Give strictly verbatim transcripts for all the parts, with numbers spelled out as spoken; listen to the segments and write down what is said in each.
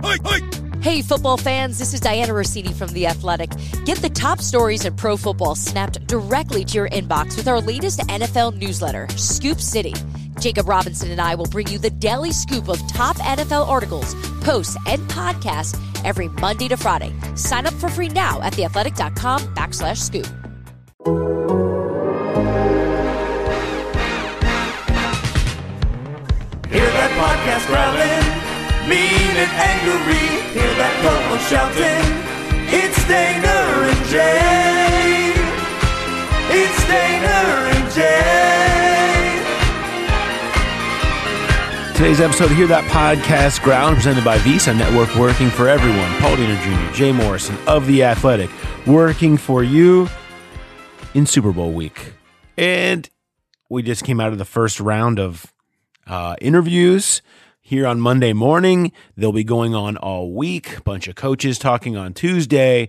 Hey, football fans, this is Diana Rossini from The Athletic. Get the top stories in pro football snapped directly to your inbox with our latest N F L newsletter, Scoop City. Jacob Robinson and I will bring you the daily scoop of top N F L articles, posts, and podcasts every Monday to Friday. Sign up for free now at theathletic.com backslash scoop. Hear that podcast growling, mean and angry. Hear that promo shouting. It's Dana and Jay. It's Dana and Jay. Today's episode of Hear That Podcast Ground, presented by Visa Network, working for everyone. Paul Dehner Junior, Jay Morrison of The Athletic, working for you in Super Bowl week. And we just came out of the first round of uh, interviews here on Monday morning. They'll be going on all week. A bunch of coaches talking on Tuesday.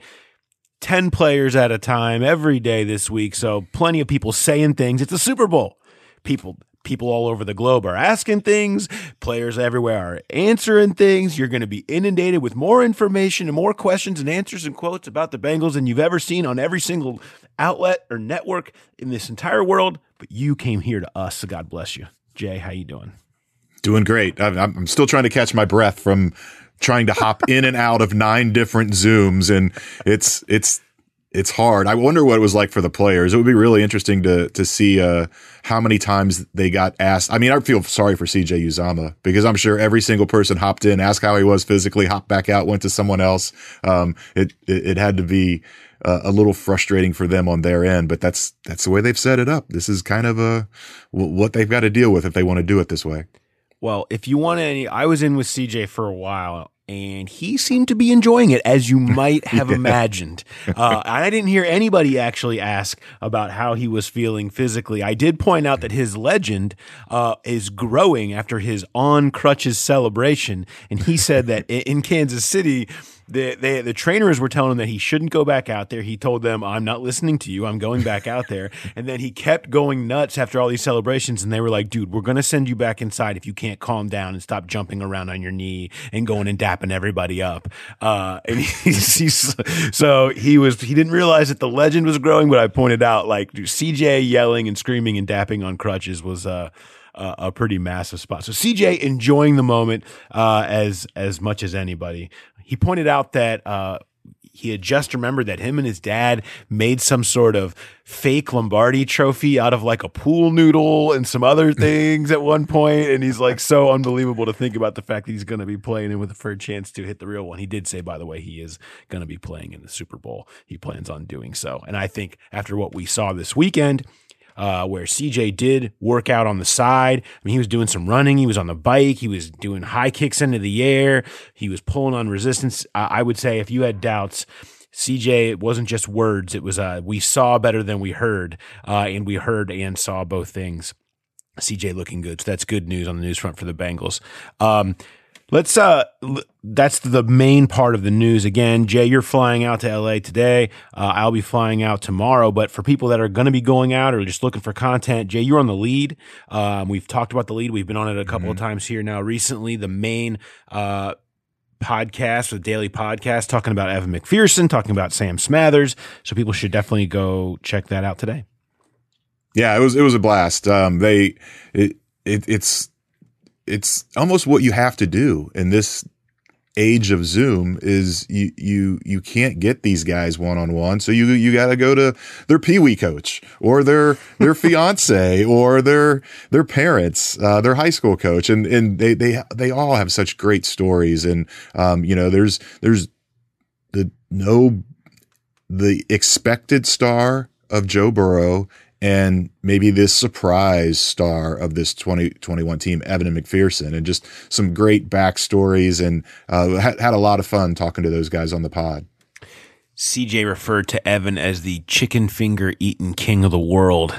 ten players at a time every day this week. So plenty of people saying things. It's a Super Bowl. People people all over the globe are asking things. Players everywhere are answering things. You're going to be inundated with more information and more questions and answers and quotes about the Bengals than you've ever seen on every single outlet or network in this entire world. But you came here to us, so God bless you. Jay, how you doing? Doing great. I'm, I'm still trying to catch my breath from trying to hop in and out of nine different Zooms, and it's it's it's hard. I wonder what it was like for the players. It would be really interesting to to see uh, how many times they got asked. I mean, I feel sorry for C J Uzomah because I'm sure every single person hopped in, asked how he was physically, hopped back out, went to someone else. Um, it, it it had to be uh, a little frustrating for them on their end, but that's that's the way they've set it up. This is kind of a what they've got to deal with if they want to do it this way. Well, if you want any, I was in with C J for a while, and he seemed to be enjoying it, as you might have yeah. imagined. Uh, I didn't hear anybody actually ask about how he was feeling physically. I did point out that his legend uh, is growing after his on crutches celebration, and he said that in Kansas City, The, they, the trainers were telling him that he shouldn't go back out there. He told them, I'm not listening to you. I'm going back out there. And then he kept going nuts after all these celebrations. And they were like, dude, we're going to send you back inside if you can't calm down and stop jumping around on your knee and going and dapping everybody up. Uh, and he's, he's, so he was, he didn't realize that the legend was growing, but I pointed out like C J yelling and screaming and dapping on crutches was, uh, Uh, a pretty massive spot. So C J enjoying the moment uh, as as much as anybody. He pointed out that uh, he had just remembered that him and his dad made some sort of fake Lombardi trophy out of like a pool noodle and some other things at one point. And he's like so unbelievable to think about the fact that he's going to be playing in with for a chance to hit the real one. He did say, by the way, he is going to be playing in the Super Bowl. He plans on doing so. And I think after what we saw this weekend, Uh, where C J did work out on the side. I mean, he was doing some running. He was on the bike. He was doing high kicks into the air. He was pulling on resistance. Uh, I would say if you had doubts, C J, it wasn't just words. It was uh, we saw better than we heard, uh, and we heard and saw both things. C J looking good. So that's good news on the news front for the Bengals. Um, Let's, uh, that's the main part of the news. Again, Jay, you're flying out to L A today. Uh, I'll be flying out tomorrow. But for people that are going to be going out or just looking for content, Jay, you're on the lead. Um, we've talked about the lead. We've been on it a couple mm-hmm. of times here now recently. The main, uh, podcast, the daily podcast, talking about Evan McPherson, talking about Sam Smathers. So people should definitely go check that out today. Yeah, it was, it was a blast. Um, they, it, it, it's, It's almost what you have to do in this age of Zoom is you, you, you can't get these guys one on one. So you, you got to go to their peewee coach or their, their fiance or their, their parents, uh, their high school coach. And, and they, they, they all have such great stories. And, um, you know, there's, there's the, no, the expected star of Joe Burrow and maybe this surprise star of this twenty twenty-one team, Evan McPherson, and just some great backstories, and uh, had, had a lot of fun talking to those guys on the pod. C J referred to Evan as the chicken finger eating king of the world.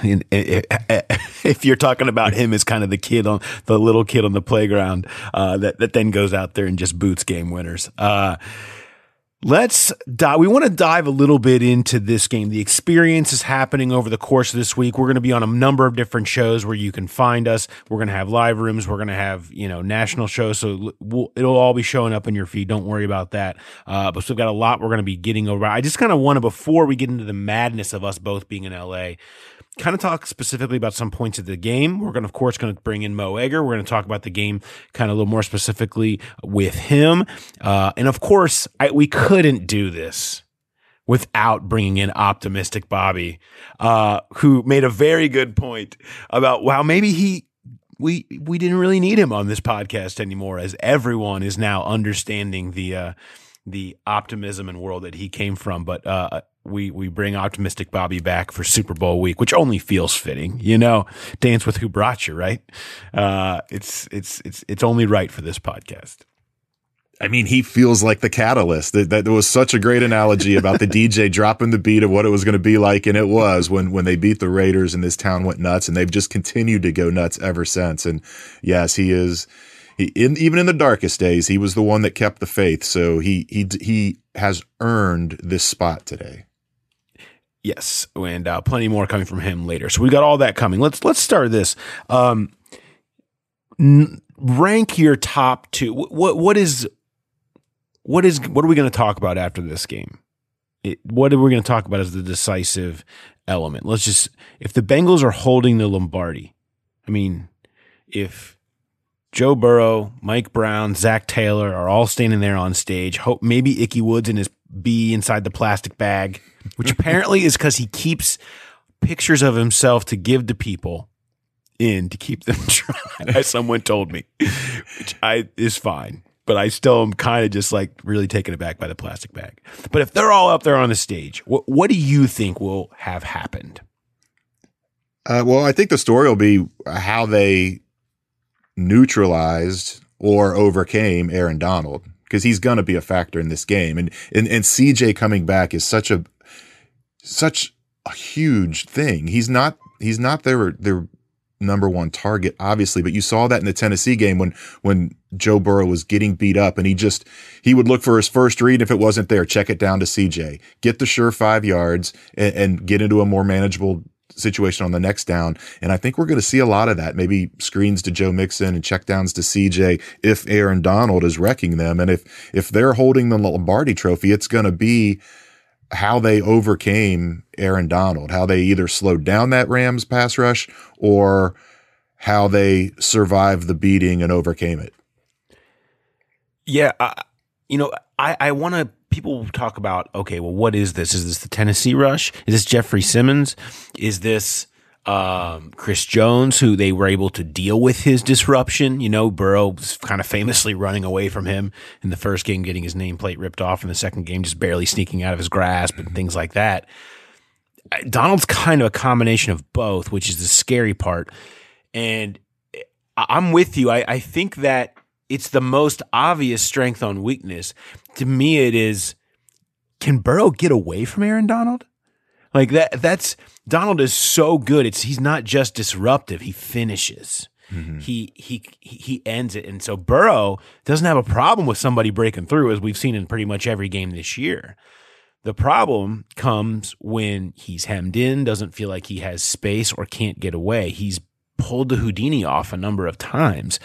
If you're talking about him as kind of the kid on the little kid on the playground uh, that, that then goes out there and just boots game winners. Uh, Let's dive. We want to dive a little bit into this game. The experience is happening over the course of this week. We're going to be on a number of different shows where you can find us. We're going to have live rooms. We're going to have, you know, national shows. So we'll, it'll all be showing up in your feed. Don't worry about that. Uh, but we've got a lot we're going to be getting over. I just kind of want to, before we get into the madness of us both being in L A, kind of talk specifically about some points of the game. We're going to, of course, going to bring in Mo Egger. We're going to talk about the game kind of a little more specifically with him. Uh, and of course, I, we couldn't do this without bringing in Optimistic Bobby, uh, who made a very good point about how maybe he, we, we didn't really need him on this podcast anymore, as everyone is now understanding the, uh, the optimism and world that he came from. But, uh, we, we bring Optimistic Bobby back for Super Bowl week, which only feels fitting, you know, dance with who brought you, right? Uh, it's, it's, it's, it's only right for this podcast. I mean, he feels like the catalyst. That, that was such a great analogy about the D J dropping the beat of what it was going to be like. And it was when, when they beat the Raiders and this town went nuts, and they've just continued to go nuts ever since. And yes, he is, he, in, even in the darkest days, he was the one that kept the faith. So he, he, he has earned this spot today. Yes, and uh, plenty more coming from him later. So we got all that coming. Let's let's start this. Um, n- rank your top two. What what is what is what are we going to talk about after this game? It, what are we going to talk about as the decisive element? Let's just, if the Bengals are holding the Lombardi, I mean, if Joe Burrow, Mike Brown, Zach Taylor are all standing there on stage, hope maybe Ickey Woods and his bee inside the plastic bag, which apparently is because he keeps pictures of himself to give to people in to keep them dry, as someone told me, which I is fine. But I still am kind of just like really taken aback by the plastic bag. But if they're all up there on the stage, what, what do you think will have happened? Uh, well, I think the story will be how they neutralized or overcame Aaron Donald, because he's going to be a factor in this game. And, and, and C J coming back is such a, such a huge thing. He's not, he's not their, their number one target, obviously, but you saw that in the Tennessee game when, when Joe Burrow was getting beat up, and he just, he would look for his first read. If it wasn't there, check it down to C J, get the sure five yards and, and get into a more manageable situation on the next down. And I think we're going to see a lot of that, maybe screens to Joe Mixon and checkdowns to C J if Aaron Donald is wrecking them. And if, if they're holding the Lombardi trophy, it's going to be how they overcame Aaron Donald, how they either slowed down that Rams pass rush or how they survived the beating and overcame it. Yeah. Uh, you know, I, I want to, people talk about, okay, well, what is this? Is this the Tennessee rush? Is this Jeffrey Simmons? Is this um, Chris Jones, who they were able to deal with his disruption? You know, Burrow was kind of famously running away from him in the first game, getting his nameplate ripped off, in the second game, just barely sneaking out of his grasp and things like that. Donald's kind of a combination of both, which is the scary part. And I'm with you. I, I think that it's the most obvious strength on weakness. To me, it is, can Burrow get away from Aaron Donald? Like that, that's, Donald is so good. It's, he's not just disruptive. He finishes. Mm-hmm. He, he, he ends it. And so Burrow doesn't have a problem with somebody breaking through, as we've seen in pretty much every game this year. The problem comes when he's hemmed in, doesn't feel like he has space, or can't get away. He's pulled the Houdini off a number of times.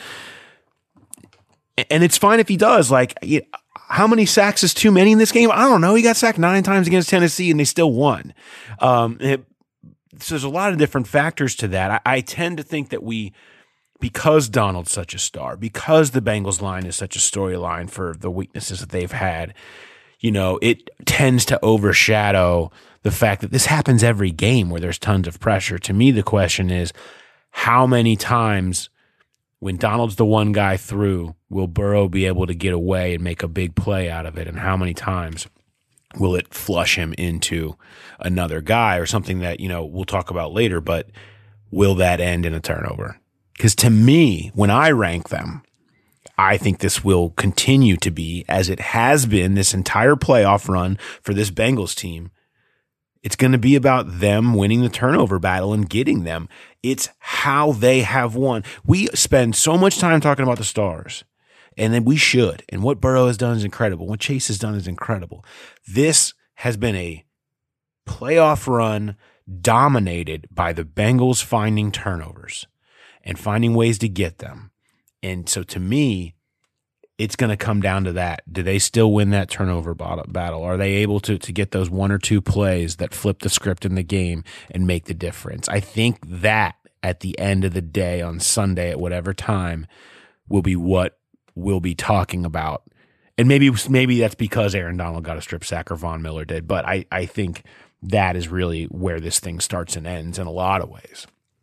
And it's fine if he does. Like, how many sacks is too many in this game? I don't know. He got sacked nine times against Tennessee and they still won. Um, it, so there's a lot of different factors to that. I, I tend to think that we, because Donald's such a star, because the Bengals line is such a storyline for the weaknesses that they've had, you know, it tends to overshadow the fact that this happens every game where there's tons of pressure. To me, the question is, how many times when Donald's the one guy through, will Burrow be able to get away and make a big play out of it? And how many times will it flush him into another guy or something that, you know, we'll talk about later, but will that end in a turnover? Because to me, when I rank them, I think this will continue to be, as it has been this entire playoff run for this Bengals team, it's going to be about them winning the turnover battle and getting them. It's how they have won. We spend so much time talking about the stars, And then we should. And what Burrow has done is incredible. What Chase has done is incredible. This has been a playoff run dominated by the Bengals finding turnovers and finding ways to get them. And so to me, it's going to come down to that. Do they still win that turnover battle? Are they able to to get those one or two plays that flip the script in the game and make the difference? I think that at the end of the day on Sunday at whatever time will be what we'll be talking about. And maybe maybe that's because Aaron Donald got a strip sack or Von Miller did. But I, I think that is really where this thing starts and ends in a lot of ways.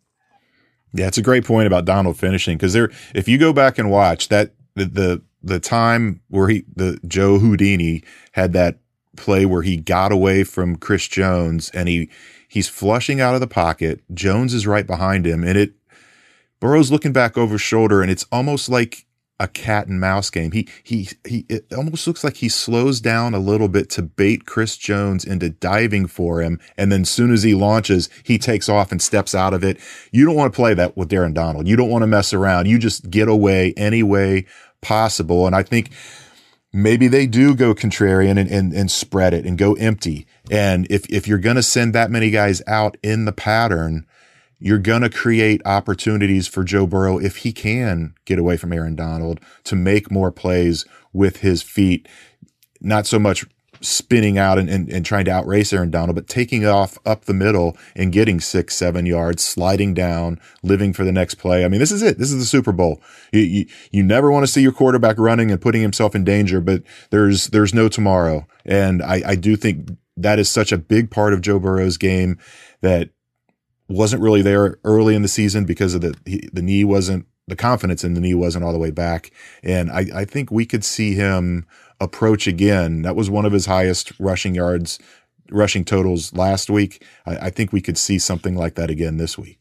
Yeah, it's a great point about Donald finishing, because there, if you go back and watch that, the, the the time where he, the Joe Houdini had that play where he got away from Chris Jones and he he's flushing out of the pocket. Jones is right behind him, and it Burrow's looking back over his shoulder, and it's almost like a cat and mouse game. He he he. It almost looks like he slows down a little bit to bait Chris Jones into diving for him, and then as soon as he launches, he takes off and steps out of it. You don't want to play that with Aaron Donald. You don't want to mess around. You just get away any way possible. And I think maybe they do go contrarian and, and, and spread it and go empty. And if, if you're going to send that many guys out in the pattern, you're going to create opportunities for Joe Burrow, if he can get away from Aaron Donald, to make more plays with his feet, not so much spinning out and, and, and trying to outrace Aaron Donald, but taking off up the middle and getting six, seven yards, sliding down, living for the next play. I mean, this is it. This is the Super Bowl. You, you, you never want to see your quarterback running and putting himself in danger, but there's, there's no tomorrow. And I, I do think that is such a big part of Joe Burrow's game that wasn't really there early in the season because of the, he, the knee wasn't, the confidence in the knee wasn't all the way back. And I, I think we could see him approach again. That was one of his highest rushing yards, rushing totals last week. I, I think we could see something like that again this week.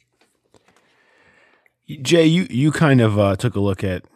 Jay, you, you kind of uh, took a look at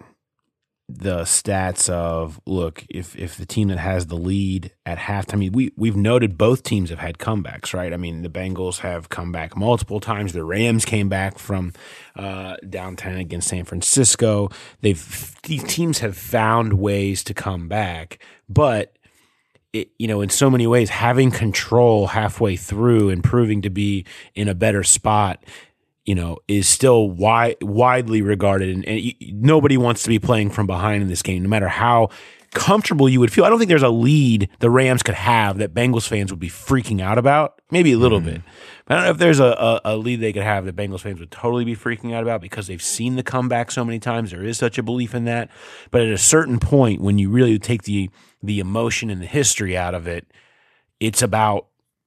the stats of, look, if if the team that has the lead at halftime, I mean, we, we've noted both teams have had comebacks, right? I mean, the Bengals have come back multiple times. The Rams came back from uh, down ten against San Francisco. They've These teams have found ways to come back, but it, you know, in so many ways, having control halfway through and proving to be in a better spot, you know, is still wide, widely regarded, and, and nobody wants to be playing from behind in this game, no matter how comfortable you would feel. I don't think there's a lead the Rams could have that Bengals fans would be freaking out about. Maybe a little mm. bit. But I don't know if there's a, a, a lead they could have that Bengals fans would totally be freaking out about because they've seen the comeback so many times. There is such a belief in that. But at a certain point, when you really take the the emotion and the history out of it, it's about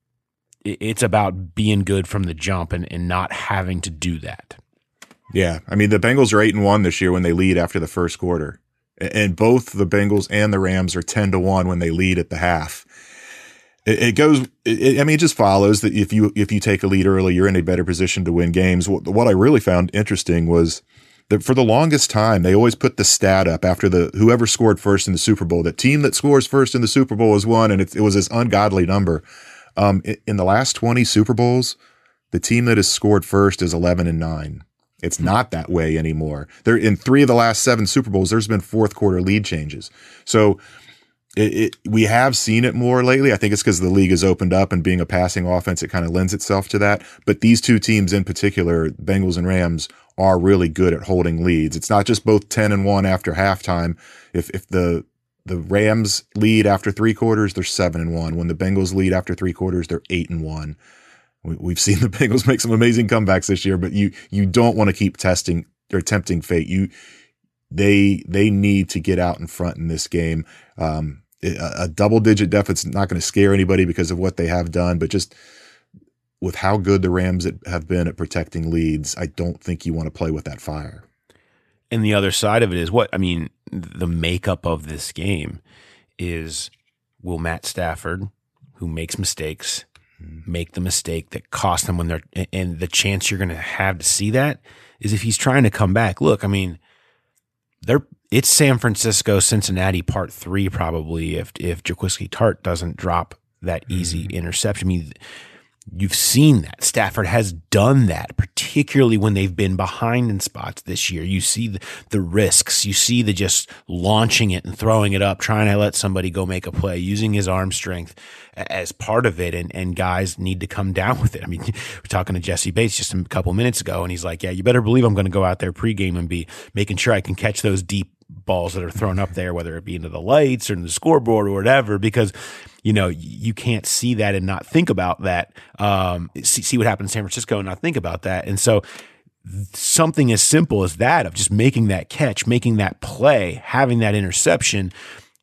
It's about being good from the jump and, and not having to do that. Yeah. I mean, the Bengals are eight and one this year when they lead after the first quarter. And both the Bengals and the Rams are ten to one when they lead at the half. It, it goes, it, I mean, it just follows that if you, if you take a lead early, you're in a better position to win games. What, what I really found interesting was that for the longest time, they always put the stat up after the, whoever scored first in the Super Bowl, the team that scores first in the Super Bowl is won. And it, it was this ungodly number. Um, in the last twenty Super Bowls, the team that has scored first is eleven and nine. It's not that way anymore. There, in three of the last seven Super Bowls, there's been fourth quarter lead changes. So it, it, we have seen it more lately. I think it's because the league has opened up, and being a passing offense, it kind of lends itself to that. But these two teams in particular, Bengals and Rams, are really good at holding leads. It's not just both ten and one after halftime. If if the The Rams lead after three quarters, they're seven and one. When the Bengals lead after three quarters, they're eight and one. We've seen the Bengals make some amazing comebacks this year, but you you don't want to keep testing or tempting fate. You they they need to get out in front in this game. Um, a, a double digit deficit's not going to scare anybody because of what they have done, but just with how good the Rams have been at protecting leads, I don't think you want to play with that fire. And the other side of it is what, I mean, the makeup of this game is, will Matt Stafford, who makes mistakes, make the mistake that cost them when they're, and the chance you're going to have to see that is if he's trying to come back. Look, I mean, they're, it's San Francisco, Cincinnati part three, probably, if, if Jaquiski Tartt doesn't drop that easy mm-hmm. interception. I mean, You've seen that. Stafford has done that, particularly when they've been behind in spots this year. You see the, the risks. You see the just launching it and throwing it up, trying to let somebody go make a play, using his arm strength as part of it. And, and guys need to come down with it. I mean, we're talking to Jesse Bates just a couple minutes ago, and he's like, yeah, you better believe I'm going to go out there pregame and be making sure I can catch those deep balls that are thrown up there, whether it be into the lights or in the scoreboard or whatever, because you know, you can't see that and not think about that. Um, see, see what happened in San Francisco and not think about that. And so something as simple as that, of just making that catch, making that play, having that interception,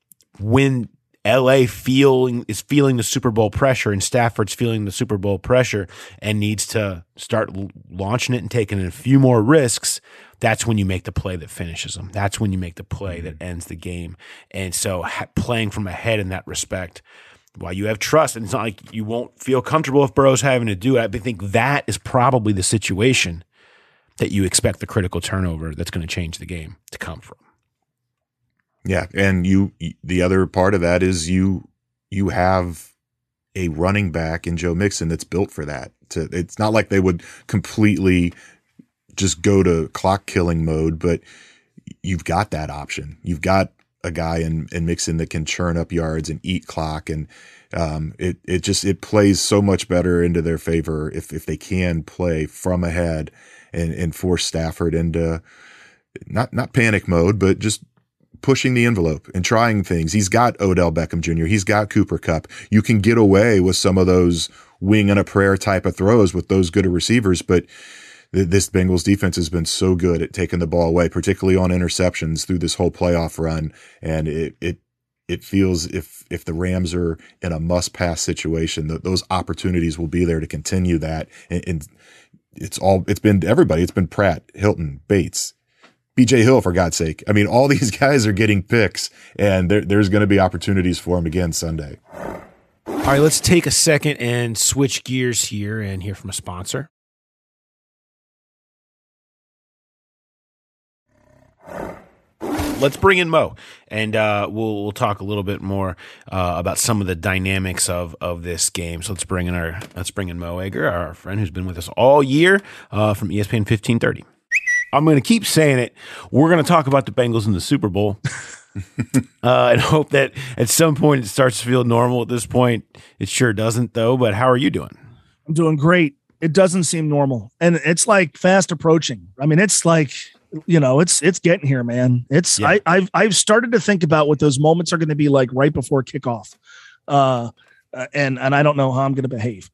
when L A feeling is feeling the Super Bowl pressure and Stafford's feeling the Super Bowl pressure and needs to start l- launching it and taking a few more risks, that's when you make the play that finishes them. That's when you make the play that ends the game. And so ha- playing from ahead in that respect, while you have trust, and it's not like you won't feel comfortable if Burrow's having to do it, I think that is probably the situation that you expect the critical turnover that's going to change the game to come from. Yeah, and you the other part of that is you you have a running back in Joe Mixon that's built for that. To, it's not like they would completely just go to clock killing mode, but you've got that option. You've got a guy in, in Mixon that can churn up yards and eat clock, and um, it it just it plays so much better into their favor if if they can play from ahead and and force Stafford into not not panic mode, but just pushing the envelope and trying things. He's got Odell Beckham Junior He's got Cooper Kupp. You can get away with some of those wing and a prayer type of throws with those good of receivers, but this Bengals defense has been so good at taking the ball away, particularly on interceptions through this whole playoff run. And it, it, it feels if, if the Rams are in a must pass situation, that those opportunities will be there to continue that. And, and it's all, it's been everybody. It's been Pratt, Hilton, Bates, B J Hill, for God's sake. I mean, all these guys are getting picks, and there, there's going to be opportunities for them again Sunday. All right, let's take a second and switch gears here and hear from a sponsor. Let's bring in Mo, and uh, we'll we'll talk a little bit more uh, about some of the dynamics of of this game. So let's bring in our let's bring in Mo Egger, our friend who's been with us all year uh, from E S P N fifteen thirty. I'm going to keep saying it. We're going to talk about the Bengals in the Super Bowl, uh, and hope that at some point it starts to feel normal. At this point, it sure doesn't, though. But how are you doing? I'm doing great. It doesn't seem normal, and it's like fast approaching. I mean, it's like. You know, it's it's getting here, man. It's yeah. I, I've I've started to think about what those moments are going to be like right before kickoff, uh, and and I don't know how I'm going to behave.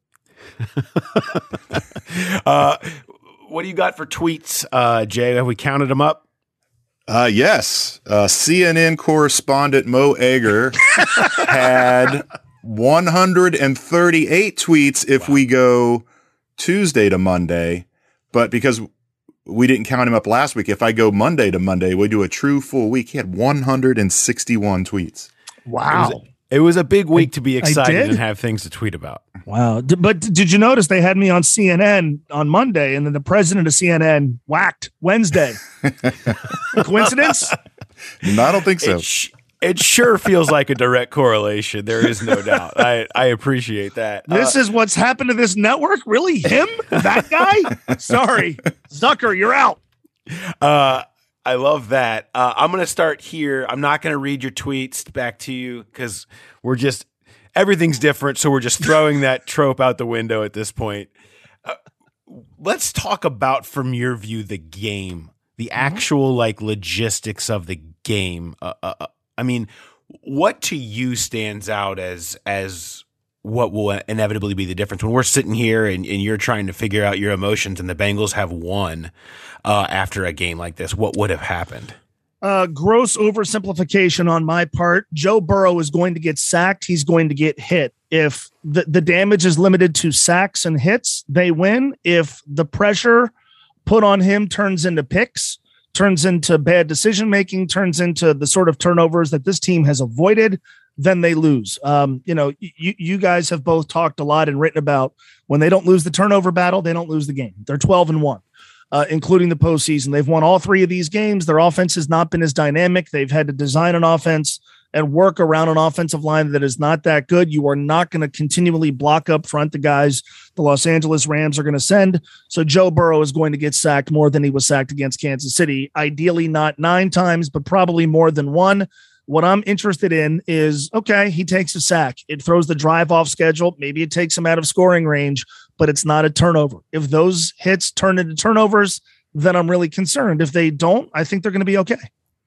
uh, what do you got for tweets, uh, Jay? Have we counted them up? Uh, yes, uh, C N N correspondent Mo Egger had one hundred thirty-eight tweets if wow. we go Tuesday to Monday, but because we didn't count him up last week. If I go Monday to Monday, we do a true full week. He had one hundred sixty-one tweets. Wow. It was, it was a big week I, to be excited and have things to tweet about. Wow. D- but did you notice they had me on C N N on Monday, and then the president of C N N whacked Wednesday? Coincidence? No, I don't think so. It, sh- it sure feels like a direct correlation. There is no doubt. I, I appreciate that. This uh, is what's happened to this network? Really? Him? That guy? Sorry. Zucker, you're out. Uh, I love that. Uh, I'm going to start here. I'm not going to read your tweets back to you because we're just, everything's different. So we're just throwing that trope out the window at this point. Uh, let's talk about, from your view, the game, the actual like logistics of the game. Uh, uh, I mean, what to you stands out as as what will inevitably be the difference when we're sitting here and, and you're trying to figure out your emotions and the Bengals have won uh, after a game like this? What would have happened? Uh, gross oversimplification on my part. Joe Burrow is going to get sacked. He's going to get hit. If the, the damage is limited to sacks and hits, they win. If the pressure put on him turns into picks, turns into bad decision-making, turns into the sort of turnovers that this team has avoided, then they lose. Um, you know, you, you guys have both talked a lot and written about when they don't lose the turnover battle, they don't lose the game. They're twelve and one, uh, including the postseason. They've won all three of these games. Their offense has not been as dynamic. They've had to design an offense and work around an offensive line that is not that good. You are not going to continually block up front the guys the Los Angeles Rams are going to send. So Joe Burrow is going to get sacked more than he was sacked against Kansas City. Ideally not nine times, but probably more than one. What I'm interested in is, okay, he takes a sack. It throws the drive off schedule. Maybe it takes him out of scoring range, but it's not a turnover. If those hits turn into turnovers, then I'm really concerned. If they don't, I think they're going to be okay.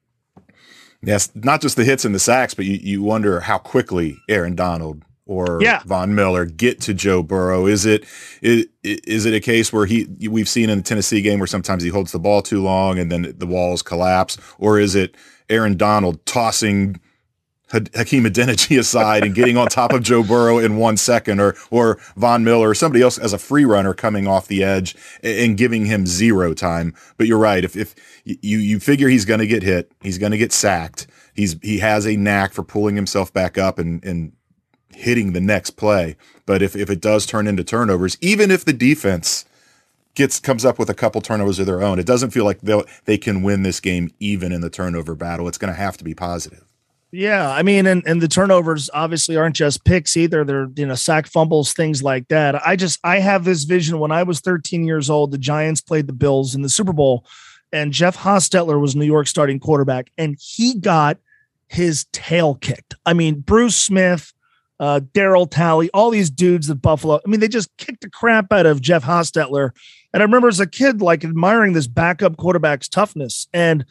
Yes, not just the hits and the sacks, but you, you wonder how quickly Aaron Donald or yeah. Von Miller get to Joe Burrow. Is it is, is it a case where he we've seen in the Tennessee game where sometimes he holds the ball too long and then the walls collapse, or is it Aaron Donald tossing Hakeem Adeniji aside and getting on top of Joe Burrow in one second, or or Von Miller or somebody else as a free runner coming off the edge and giving him zero time? But you're right. If if you you figure he's going to get hit, he's going to get sacked. He's he has a knack for pulling himself back up and and hitting the next play. But if if it does turn into turnovers, even if the defense gets comes up with a couple turnovers of their own, it doesn't feel like they they can win this game even in the turnover battle. It's going to have to be positive. Yeah, I mean, and, and the turnovers obviously aren't just picks either. They're, you know, sack fumbles, things like that. I just, I have this vision. When I was thirteen years old, the Giants played the Bills in the Super Bowl, and Jeff Hostetler was New York's starting quarterback, and he got his tail kicked. I mean, Bruce Smith, uh, Daryl Talley, all these dudes at Buffalo. I mean, they just kicked the crap out of Jeff Hostetler. And I remember as a kid, like admiring this backup quarterback's toughness. And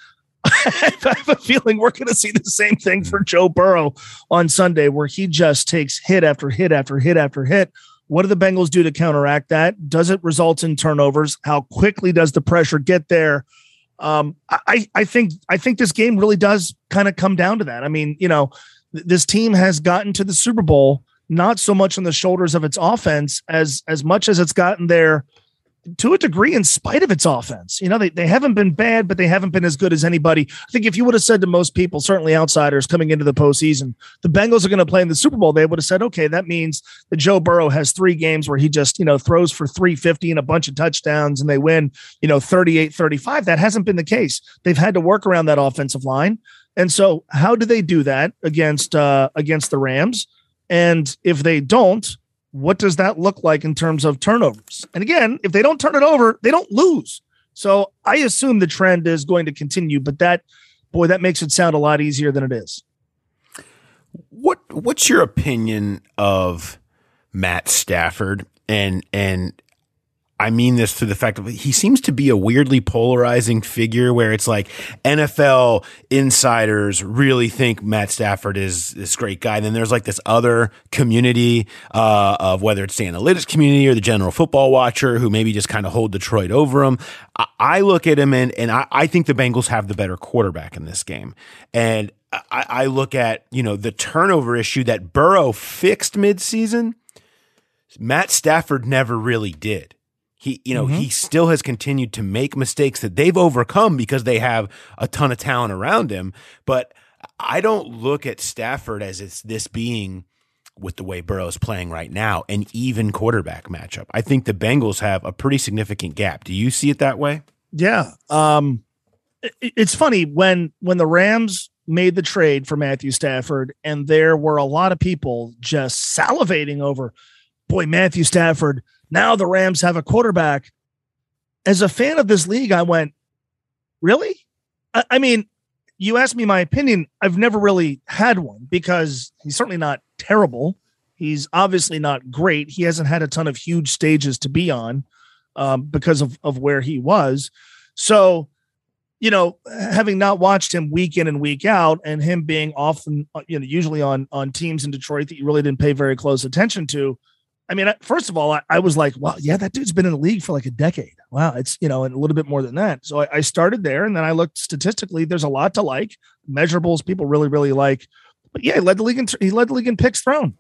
I have a feeling we're going to see the same thing for Joe Burrow on Sunday, where he just takes hit after hit after hit after hit. What do the Bengals do to counteract that? Does it result in turnovers? How quickly does the pressure get there? Um, I, I think I think this game really does kind of come down to that. I mean, you know, th- this team has gotten to the Super Bowl not so much on the shoulders of its offense as as much as it's gotten there to a degree in spite of its offense. You know, they, they haven't been bad, but they haven't been as good as anybody. I think if you would have said to most people, certainly outsiders coming into the postseason, the Bengals are going to play in the Super Bowl, they would have said, okay, that means that Joe Burrow has three games where he just, you know, throws for three fifty and a bunch of touchdowns and they win, you know, thirty-eight thirty-five. That hasn't been the case. They've had to work around that offensive line. And so how do they do that against, uh, against the Rams? And if they don't, what does that look like in terms of turnovers? And again, if they don't turn it over, they don't lose. So I assume the trend is going to continue, but that, boy, that makes it sound a lot easier than it is. What What's your opinion of Matt Stafford? And and I mean this to the fact that he seems to be a weirdly polarizing figure where it's like N F L insiders really think Matt Stafford is this great guy. And then there's like this other community uh, of whether it's the analytics community or the general football watcher who maybe just kind of hold Detroit over him. I, I look at him and, and I, I think the Bengals have the better quarterback in this game. And I, I look at, you know, the turnover issue that Burrow fixed midseason. Matt Stafford never really did. He, you know, mm-hmm. he still has continued to make mistakes that they've overcome because they have a ton of talent around him. But I don't look at Stafford as it's this being, with the way Burrow's playing right now, an even quarterback matchup. I think the Bengals have a pretty significant gap. Do you see it that way? Yeah. Um, it, it's funny when when the Rams made the trade for Matthew Stafford, and there were a lot of people just salivating over, boy, Matthew Stafford. Now the Rams have a quarterback. As a fan of this league, I went, really? I, I mean, you asked me my opinion. I've never really had one because he's certainly not terrible. He's obviously not great. He hasn't had a ton of huge stages to be on um, because of, of where he was. So, you know, having not watched him week in and week out and him being often, you know, usually on, on teams in Detroit that you really didn't pay very close attention to, I mean, first of all, I, I was like, wow, yeah, that dude's been in the league for like a decade. Wow. It's, you know, and a little bit more than that. So I, I started there and then I looked statistically, there's a lot to like. Measurables people really, really like. But yeah, he led the league in, he led the league in picks thrown.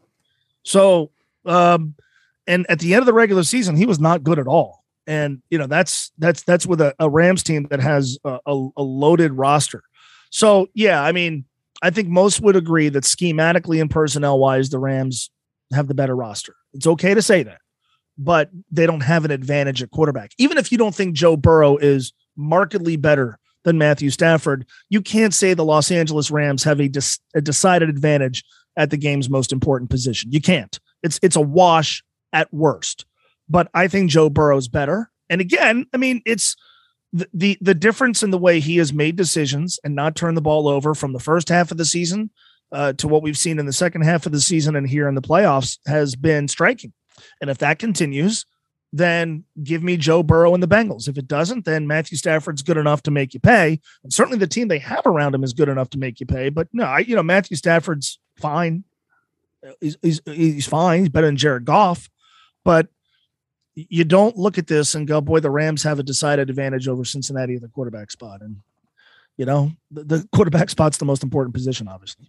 So, um, and at the end of the regular season, he was not good at all. And, you know, that's, that's, that's with a, a Rams team that has a, a, a loaded roster. So, yeah, I mean, I think most would agree that schematically and personnel wise, the Rams have the better roster. It's okay to say that, but they don't have an advantage at quarterback. Even if you don't think Joe Burrow is markedly better than Matthew Stafford, you can't say the Los Angeles Rams have a, dis- a decided advantage at the game's most important position. You can't. It's it's a wash at worst. But I think Joe Burrow's better. And again, I mean, it's the, the the difference in the way he has made decisions and not turned the ball over from the first half of the season uh, to what we've seen in the second half of the season and here in the playoffs has been striking. And if that continues, then give me Joe Burrow and the Bengals. If it doesn't, then Matthew Stafford's good enough to make you pay. And certainly the team they have around him is good enough to make you pay. But no, I, you know, Matthew Stafford's fine. He's, he's, he's fine. He's better than Jared Goff. But you don't look at this and go, boy, the Rams have a decided advantage over Cincinnati at the quarterback spot. And, you know, the, the quarterback spot's the most important position, obviously.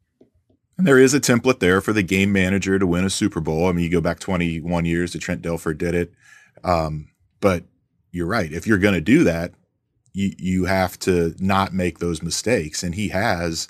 And there is a template there for the game manager to win a Super Bowl. I mean, you go back twenty-one years to Trent Dilfer did it. Um, but you're right. If you're going to do that, you, you have to not make those mistakes. And he has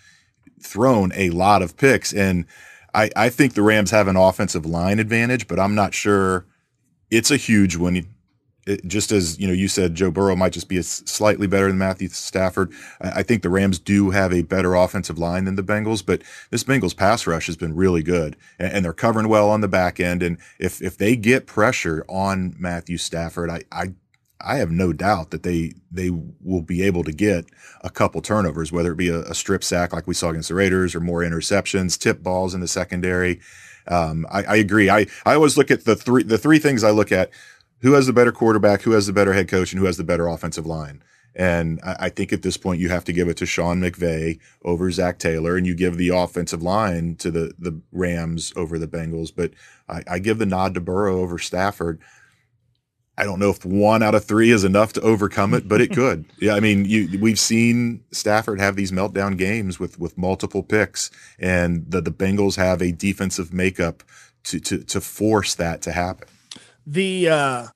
thrown a lot of picks. And I, I think the Rams have an offensive line advantage, but I'm not sure it's a huge one. It, just as, you know, you said Joe Burrow might just be a slightly better than Matthew Stafford. I, I think the Rams do have a better offensive line than the Bengals, but this Bengals pass rush has been really good, and, and they're covering well on the back end. And if if they get pressure on Matthew Stafford, I I, I have no doubt that they they will be able to get a couple turnovers, whether it be a, a strip sack like we saw against the Raiders or more interceptions, tip balls in the secondary. Um, I, I agree. I, I always look at the three the three things I look at. Who has the better quarterback, who has the better head coach, and who has the better offensive line? And I, I think at this point you have to give it to Sean McVay over Zach Taylor, and you give the offensive line to the, the Rams over the Bengals. But I, I give the nod to Burrow over Stafford. I don't know if one out of three is enough to overcome it, but it could. Yeah, I mean, you, we've seen Stafford have these meltdown games with with multiple picks, and the, the Bengals have a defensive makeup to to to force that to happen. The uh,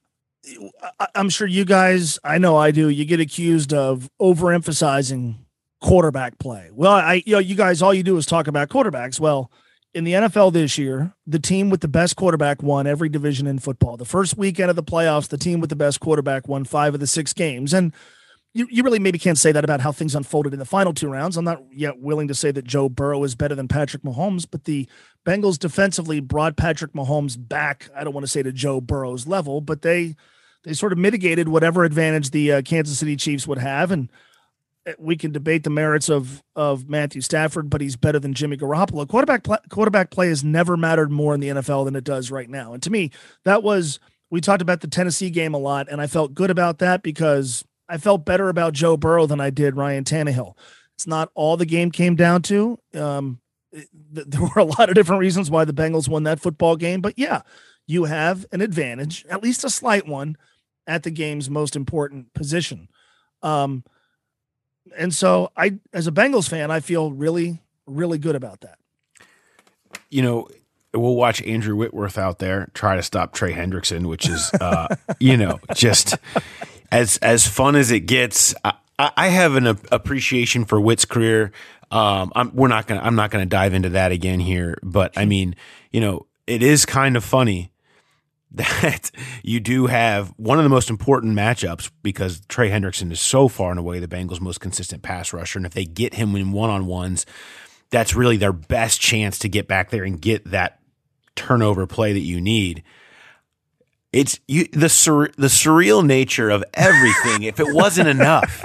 I'm sure you guys, I know I do, you get accused of overemphasizing quarterback play. Well, I, you know, you guys, all you do is talk about quarterbacks. Well, in the N F L this year, the team with the best quarterback won every division in football. The first weekend of the playoffs, the team with the best quarterback won five of the six games. And you, you really maybe can't say that about how things unfolded in the final two rounds. I'm not yet willing to say that Joe Burrow is better than Patrick Mahomes, but the Bengals defensively brought Patrick Mahomes back. I don't want to say to Joe Burrow's level, but they they sort of mitigated whatever advantage the uh, Kansas City Chiefs would have. And we can debate the merits of of Matthew Stafford, but he's better than Jimmy Garoppolo. Quarterback play, quarterback play has never mattered more in the N F L than it does right now. And to me, that was, we talked about the Tennessee game a lot, and I felt good about that because I felt better about Joe Burrow than I did Ryan Tannehill. It's not all the game came down to. Um, th- there were a lot of different reasons why the Bengals won that football game, but yeah, you have an advantage, at least a slight one, at the game's most important position. Um, and so I, as a Bengals fan, I feel really, really good about that. You know, we'll watch Andrew Whitworth out there try to stop Trey Hendrickson, which is, uh, you know, just as as fun as it gets. I, I have an appreciation for Witt's career. Um, I'm, we're not gonna. I'm not gonna dive into that again here. But I mean, you know, it is kind of funny that you do have one of the most important matchups because Trey Hendrickson is so far and away the Bengals' most consistent pass rusher, and if they get him in one-on-ones, that's really their best chance to get back there and get that turnover play that you need. It's you, the sur, the surreal nature of everything. If it wasn't enough,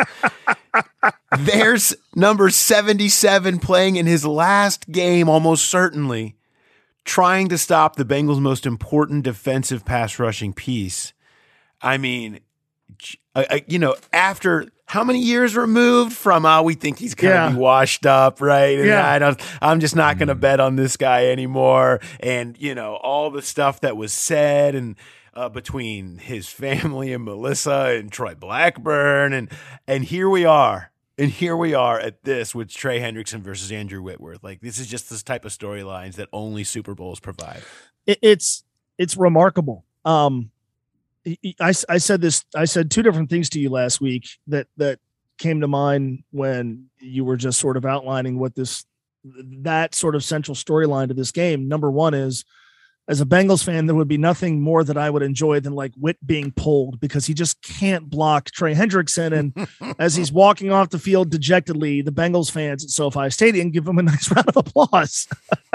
there's number seventy-seven playing in his last game, almost certainly, trying to stop the Bengals' most important defensive pass rushing piece. I mean, you know, after how many years removed from, oh, we think he's going to yeah. be washed up, right? And yeah. I don't, I'm just not going to bet on this guy anymore. And, you know, all the stuff that was said and uh, between his family and Melissa and Troy Blackburn. And, and here we are. And here we are at this with Trey Hendrickson versus Andrew Whitworth. Like, this is just this type of storylines that only Super Bowls provide. It, it's, it's remarkable. Um, I, I said this, I said two different things to you last week that, that came to mind when you were just sort of outlining what this, that sort of central storyline to this game. Number one is as a Bengals fan, there would be nothing more that I would enjoy than like Witt being pulled, because he just can't block Trey Hendrickson. And as he's walking off the field dejectedly, the Bengals fans at SoFi Stadium give him a nice round of applause.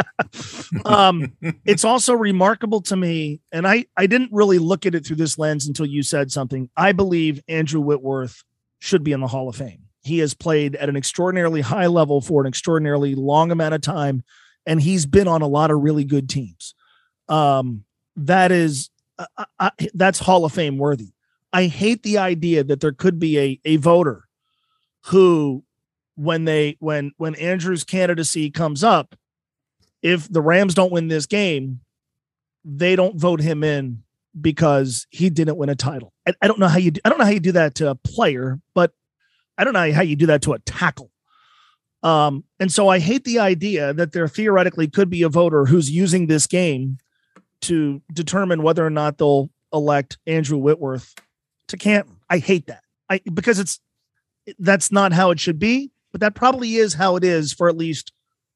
um, it's also remarkable to me, and I, I didn't really look at it through this lens until you said something. I believe Andrew Whitworth should be in the Hall of Fame. He has played at an extraordinarily high level for an extraordinarily long amount of time, and he's been on a lot of really good teams. Um, that is, uh, I, that's Hall of Fame worthy. I hate the idea that there could be a, a voter who, when they, when, when Andrew's candidacy comes up, if the Rams don't win this game, they don't vote him in because he didn't win a title. I, I don't know how you do, I don't know how you do that to a player, but I don't know how you do that to a tackle. Um, and so I hate the idea that there theoretically could be a voter who's using this game to determine whether or not they'll elect Andrew Whitworth to Canton. I hate that. I, because it's, that's not how it should be, but that probably is how it is for at least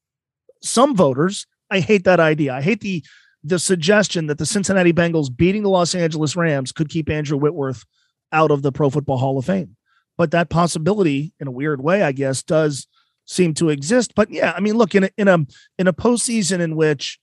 some voters. I hate that idea. I hate the, the suggestion that the Cincinnati Bengals beating the Los Angeles Rams could keep Andrew Whitworth out of the Pro Football Hall of Fame. But that possibility, in a weird way, I guess, does seem to exist. But yeah, I mean, look, in a, in a, in a postseason in which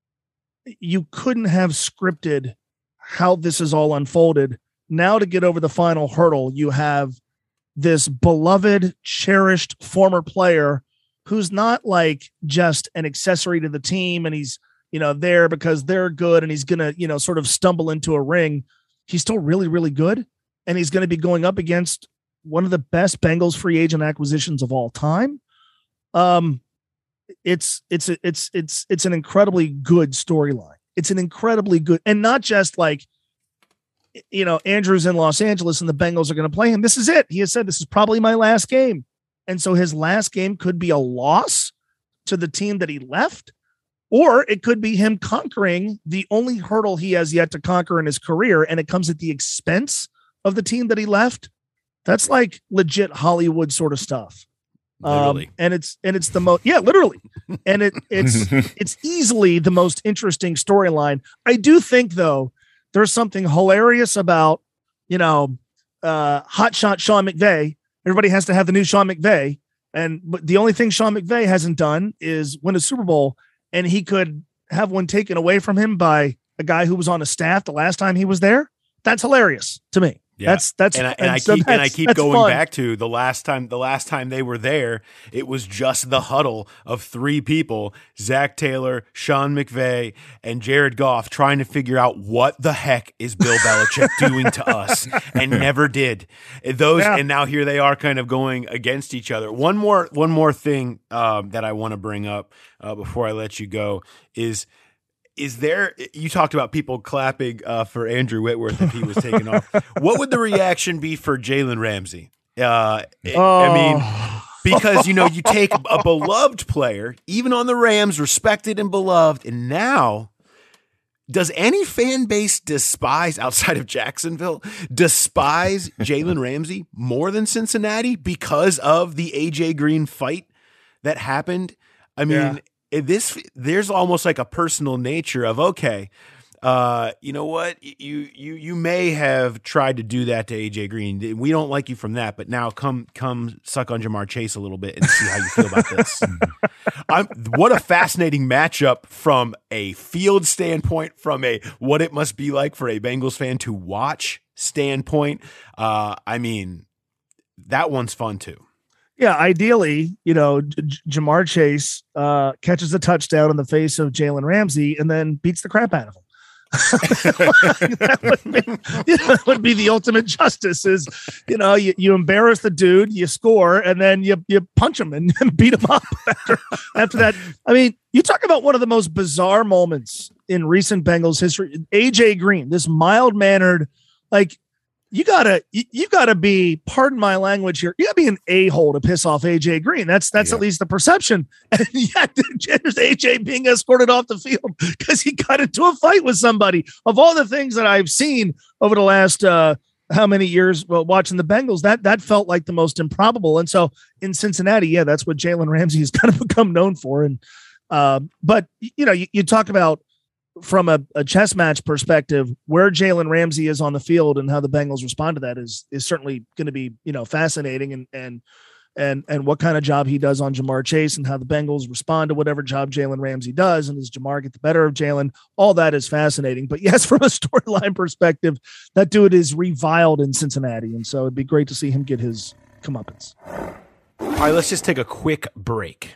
you couldn't have scripted how this is all unfolded, now to get over the final hurdle, you have this beloved, cherished former player who's not like just an accessory to the team and he's, you know, there because they're good and he's going to, you know, sort of stumble into a ring. He's still really, really good. And he's going to be going up against one of the best Bengals free agent acquisitions of all time. Um, it's, it's, it's, it's, it's an incredibly good storyline. It's an incredibly good, and not just like, you know, Andrew's in Los Angeles and the Bengals are going to play him. This is it. He has said, this is probably my last game. And so his last game could be a loss to the team that he left, or it could be him conquering the only hurdle he has yet to conquer in his career. And it comes at the expense of the team that he left. That's like legit Hollywood sort of stuff. Literally. Um, and it's, and it's the most, yeah, literally. And it, it's, it's easily the most interesting storyline. I do think though, there's something hilarious about, you know, uh, hotshot Sean McVay. Everybody has to have the new Sean McVay. And but the only thing Sean McVay hasn't done is win a Super Bowl. And he could have one taken away from him by a guy who was on a staff the last time he was there. That's hilarious to me. Yeah. That's that's and I, and and I so keep and I keep going fun. back to the last time the last time they were there, it was just the huddle of three people, Zach Taylor, Sean McVay, and Jared Goff, trying to figure out what the heck is Bill Belichick doing to us, and never did. Those yeah. And now here they are kind of going against each other. One more one more thing um, that I want to bring up uh, before I let you go is Is there, you talked about people clapping uh, for Andrew Whitworth if he was taken off. What would the reaction be for Jalen Ramsey? Uh, oh. I mean, because, you know, you take a beloved player, even on the Rams, respected and beloved, and now does any fan base despise, outside of Jacksonville, despise Jalen Ramsey more than Cincinnati because of the A J Green fight that happened? I mean, yeah. This there's almost like a personal nature of, okay, uh, you know what, you you you may have tried to do that to A J Green. We don't like you from that, but now come come suck on Jamar Chase a little bit and see how you feel about this. I'm, what a fascinating matchup from a field standpoint, from a what it must be like for a Bengals fan to watch standpoint. Uh, I mean, that one's fun too. Yeah, ideally, you know, J- Jamar Chase uh, catches a touchdown in the face of Jalen Ramsey and then beats the crap out of him. that, would be, you know, that would be the ultimate justice is, you know, you, you embarrass the dude, you score, and then you you punch him and, and beat him up after, after that. I mean, you talk about one of the most bizarre moments in recent Bengals history. A J Green, this mild-mannered, like, You gotta, you, you gotta be, pardon my language here, you gotta be an a-hole to piss off A J Green. That's that's yeah. at least the perception. And yet, there's A J being escorted off the field because he got into a fight with somebody. Of all the things that I've seen over the last uh, how many years well, watching the Bengals, that that felt like the most improbable. And so in Cincinnati, yeah, that's what Jalen Ramsey has kind of become known for. And uh, but you know, you, you talk about from a, a chess match perspective, where Jalen Ramsey is on the field and how the Bengals respond to that is is certainly going to be, you know, fascinating, and and and and what kind of job he does on Jamar Chase and how the Bengals respond to whatever job Jalen Ramsey does, and does Jamar get the better of Jalen? All that is fascinating. But yes, from a storyline perspective, that dude is reviled in Cincinnati, and so it'd be great to see him get his comeuppance. All right, let's just take a quick break.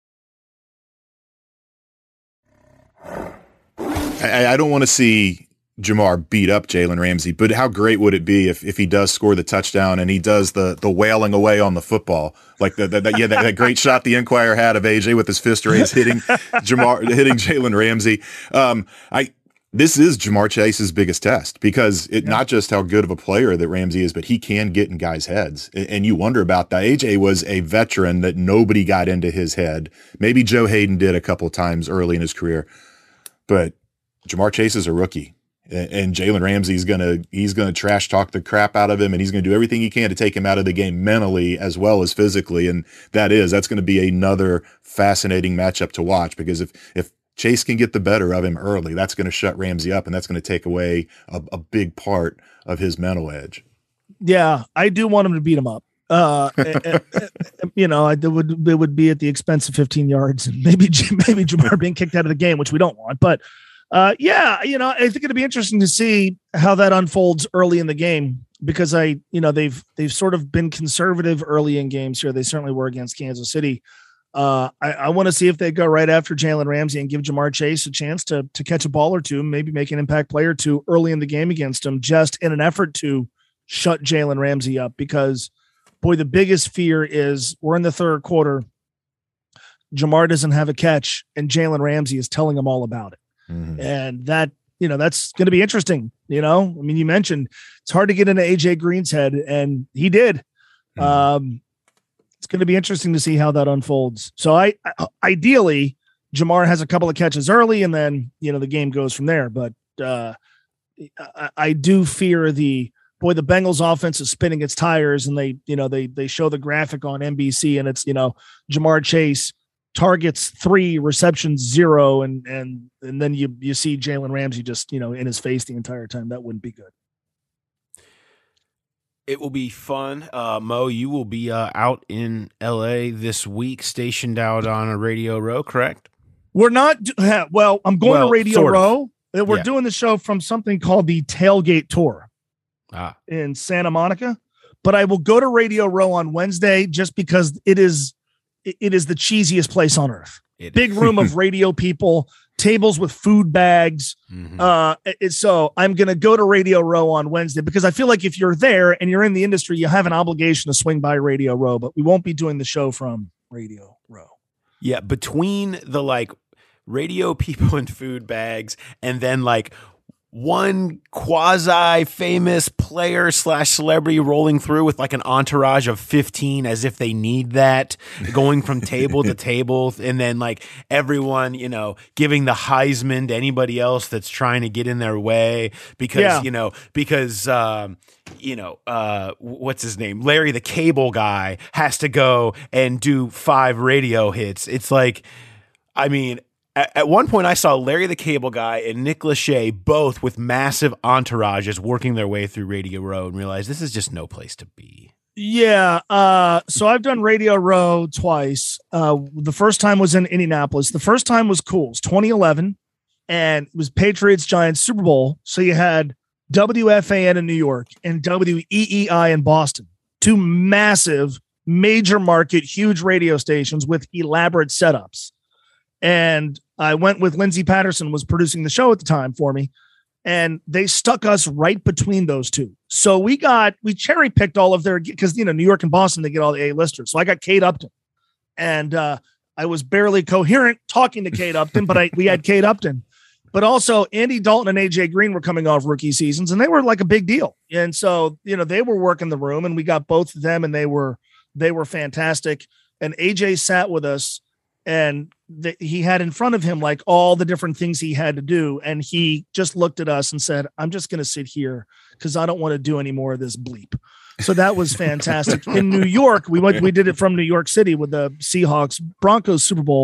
I, I don't want to see Jamar beat up Jalen Ramsey, but how great would it be if, if he does score the touchdown and he does the the wailing away on the football, like the, the, the yeah that, that great shot the Enquirer had of A J with his fist raised hitting Jamar hitting Jalen Ramsey. Um, I this is Jamar Chase's biggest test, because it yeah. not just how good of a player that Ramsey is, but he can get in guys' heads, and, and you wonder about that. A J was a veteran that nobody got into his head. Maybe Joe Hayden did a couple times early in his career, but Jamar Chase is a rookie. And Jalen Ramsey's gonna he's gonna trash talk the crap out of him, and he's gonna do everything he can to take him out of the game mentally as well as physically. And that is that's gonna be another fascinating matchup to watch, because if if Chase can get the better of him early, that's gonna shut Ramsey up, and that's gonna take away a, a big part of his mental edge. Yeah, I do want him to beat him up. Uh, you know, it would it would be at the expense of fifteen yards and maybe maybe Jamar being kicked out of the game, which we don't want, but. Uh, yeah, you know, I think it'd be interesting to see how that unfolds early in the game, because I, you know, they've they've sort of been conservative early in games here. They certainly were against Kansas City. Uh, I, I want to see if they go right after Jalen Ramsey and give Jamar Chase a chance to to catch a ball or two, maybe make an impact play or two early in the game against him, just in an effort to shut Jalen Ramsey up. Because, boy, the biggest fear is we're in the third quarter, Jamar doesn't have a catch, and Jalen Ramsey is telling him all about it. Mm-hmm. And that, you know, that's going to be interesting. You know, I mean, you mentioned it's hard to get into A J Green's head, and he did. Mm-hmm. Um, it's going to be interesting to see how that unfolds. So I, I, ideally, Jamar has a couple of catches early, and then, you know, the game goes from there. But uh, I, I do fear the, boy, the Bengals offense is spinning its tires, and they, you know, they, they show the graphic on N B C, and it's, you know, Jamar Chase targets three, receptions zero, and and and then you you see Jalen Ramsey just, you know, in his face the entire time. That wouldn't be good. It will be fun. Uh, Mo, you will be uh, out in L A this week, stationed out on a Radio Row, correct? We're not. Well, I'm going well, to Radio sort of. Row. We're yeah. doing the show from something called the Tailgate Tour ah. in Santa Monica. But I will go to Radio Row on Wednesday just because it is. It is the cheesiest place on earth. It Big room of radio people, tables with food bags. Mm-hmm. Uh, it, so I'm going to go to Radio Row on Wednesday, because I feel like if you're there and you're in the industry, you have an obligation to swing by Radio Row, but we won't be doing the show from Radio Row. Yeah. Between the like radio people and food bags, and then like one quasi famous player slash celebrity rolling through with like an entourage of fifteen, as if they need that, going from table to table. And then like everyone, you know, giving the Heisman to anybody else that's trying to get in their way, because, yeah. you know, because, um, you know, uh, what's his name? Larry, the Cable Guy, has to go and do five radio hits. It's like, I mean, at one point, I saw Larry the Cable Guy and Nick Lachey both with massive entourages working their way through Radio Row, and realized this is just no place to be. Yeah. Uh, so I've done Radio Row twice. Uh, the first time was in Indianapolis. The first time was cool. It was twenty eleven, and it was Patriots Giants Super Bowl. So you had W F A N in New York and W E E I in Boston, two massive, major market, huge radio stations with elaborate setups. And I went with Lindsey Patterson, was producing the show at the time for me, and they stuck us right between those two. So we got, we cherry picked all of their, because, you know, New York and Boston, they get all the A-listers. So I got Kate Upton, and uh, I was barely coherent talking to Kate Upton, but I, we had Kate Upton, but also Andy Dalton and A J Green were coming off rookie seasons, and they were like a big deal. And so, you know, they were working the room, and we got both of them, and they were, they were fantastic. And A J sat with us, and the, he had in front of him like all the different things he had to do. And he just looked at us and said, I'm just going to sit here because I don't want to do any more of this bleep. So that was fantastic. In New York, we went, we did it from New York City with the Seahawks Broncos Super Bowl.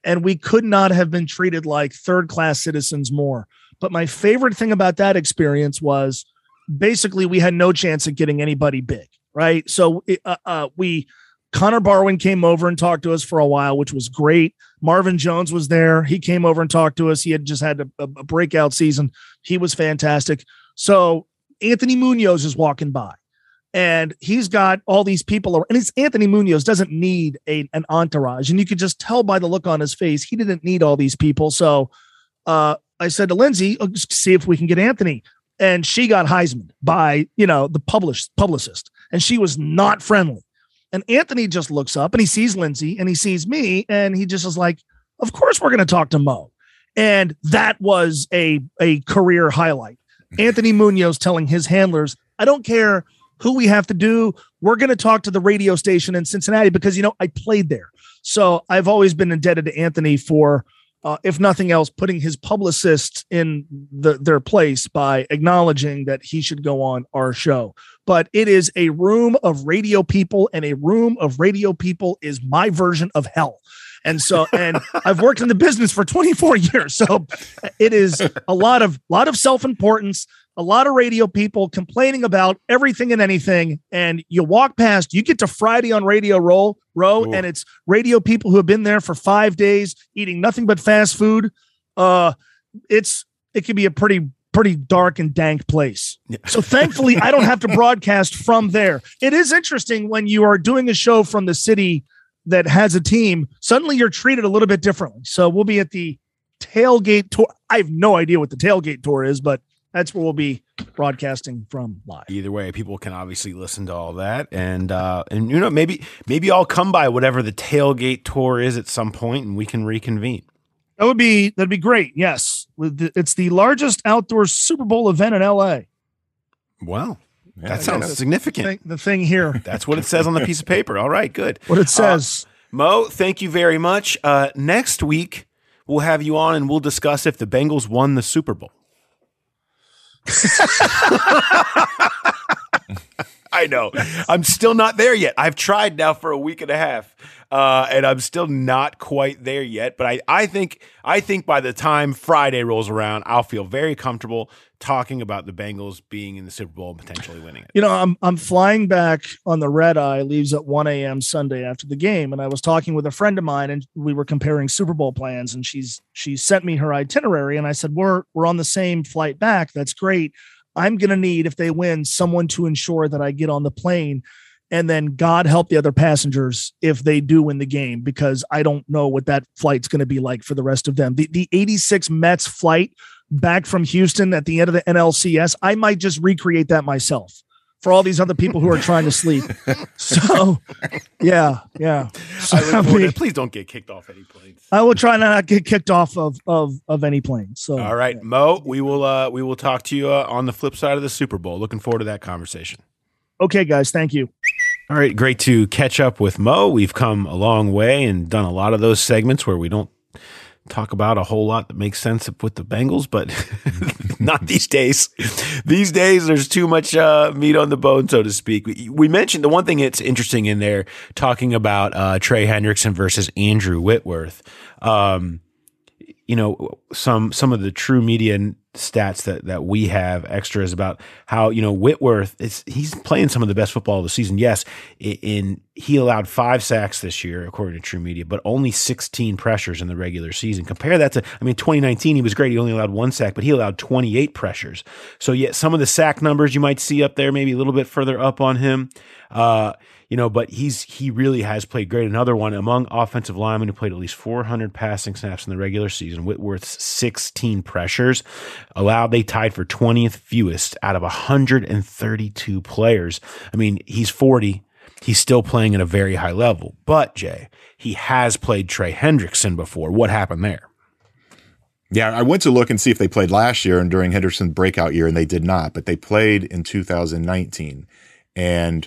and we could not have been treated like third-class citizens more. But my favorite thing about that experience was basically we had no chance of getting anybody big, right? So uh, uh, we Connor Barwin came over and talked to us for a while, which was great. Marvin Jones was there. He came over and talked to us. He had just had a, a breakout season. He was fantastic. So Anthony Munoz is walking by, and he's got all these people around. And it's Anthony Munoz doesn't need a, an entourage. And you could just tell by the look on his face, he didn't need all these people. So uh, I said to Lindsay, oh, just see if we can get Anthony. And she got Heisman by, you know, the published publicist, and she was not friendly. And Anthony just looks up and he sees Lindsay and he sees me, and he just is like, of course we're going to talk to Mo. And that was a, a career highlight. Anthony Munoz telling his handlers, I don't care who we have to do. We're going to talk to the radio station in Cincinnati because, you know, I played there. So I've always been indebted to Anthony for, uh, if nothing else, putting his publicists in the, their place by acknowledging that he should go on our show. But it is a room of radio people, and a room of radio people is my version of hell. And so, and I've worked in the business for twenty-four years. So it is a lot of, lot of self-importance, a lot of radio people complaining about everything and anything. And you walk past, you get to Friday on Radio Row, row, and it's radio people who have been there for five days eating nothing but fast food. Uh, it's, it can be a pretty, pretty dark and dank place. So thankfully I don't have to broadcast from there. It is interesting when you are doing a show from the city that has a team, suddenly you're treated a little bit differently. So we'll be at the tailgate tour. I have no idea what the tailgate tour is, but that's where we'll be broadcasting from live. Either way, people can obviously listen to all that. And, uh, and you know, maybe, maybe I'll come by whatever the tailgate tour is at some point and we can reconvene. That would be, that'd be great. Yes. It's the largest outdoor Super Bowl event in L A. Wow. Yeah, that sounds yeah. significant. The thing, the thing here. That's what it says on the piece of paper. All right, good. What it says. Uh, Mo, thank you very much. Uh, next week, we'll have you on and we'll discuss if the Bengals won the Super Bowl. I know. I'm still not there yet. I've tried now for a week and a half, uh, and I'm still not quite there yet. But I, I think I think by the time Friday rolls around, I'll feel very comfortable talking about the Bengals being in the Super Bowl and potentially winning it. You know, I'm I'm flying back on the red eye, leaves at one a.m. Sunday after the game, and I was talking with a friend of mine, and we were comparing Super Bowl plans, and she's she sent me her itinerary, and I said, we're we're on the same flight back. That's great. I'm going to need, if they win, someone to ensure that I get on the plane, and then God help the other passengers if they do win the game, because I don't know what that flight's going to be like for the rest of them. The, the eighty-six Mets flight back from Houston at the end of the N L C S, I might just recreate that myself for all these other people who are trying to sleep. So, yeah, yeah. So, I look forward to it. Please don't get kicked off any planes. I will try not to get kicked off of of of any plane. So, all right, yeah. Mo, we will uh, we will talk to you uh, on the flip side of the Super Bowl. Looking forward to that conversation. Okay, guys, thank you. All right, great to catch up with Mo. We've come a long way and done a lot of those segments where we don't talk about a whole lot that makes sense with the Bengals, but not these days. These days, there's too much uh, meat on the bone, so to speak. We, we mentioned the one thing that's interesting in there, talking about uh, Trey Hendrickson versus Andrew Whitworth. Um, you know, some some of the true media stats that that we have extras about how, you know, Whitworth is he's playing some of the best football of the season. Yes, in, in he allowed five sacks this year according to True Media, but only sixteen pressures in the regular season. Compare that to, I mean, twenty nineteen he was great. He only allowed one sack, but he allowed twenty-eight pressures. So yeah, some of the sack numbers you might see up there, maybe a little bit further up on him. Uh, You know, but he's he really has played great. Another one among offensive linemen who played at least four hundred passing snaps in the regular season. Whitworth's sixteen pressures allowed. They tied for twentieth fewest out of one hundred thirty-two players. I mean, he's forty. He's still playing at a very high level. But, Jay, he has played Trey Hendrickson before. What happened there? Yeah, I went to look and see if they played last year and during Hendrickson's breakout year, and they did not. But they played in two thousand nineteen. And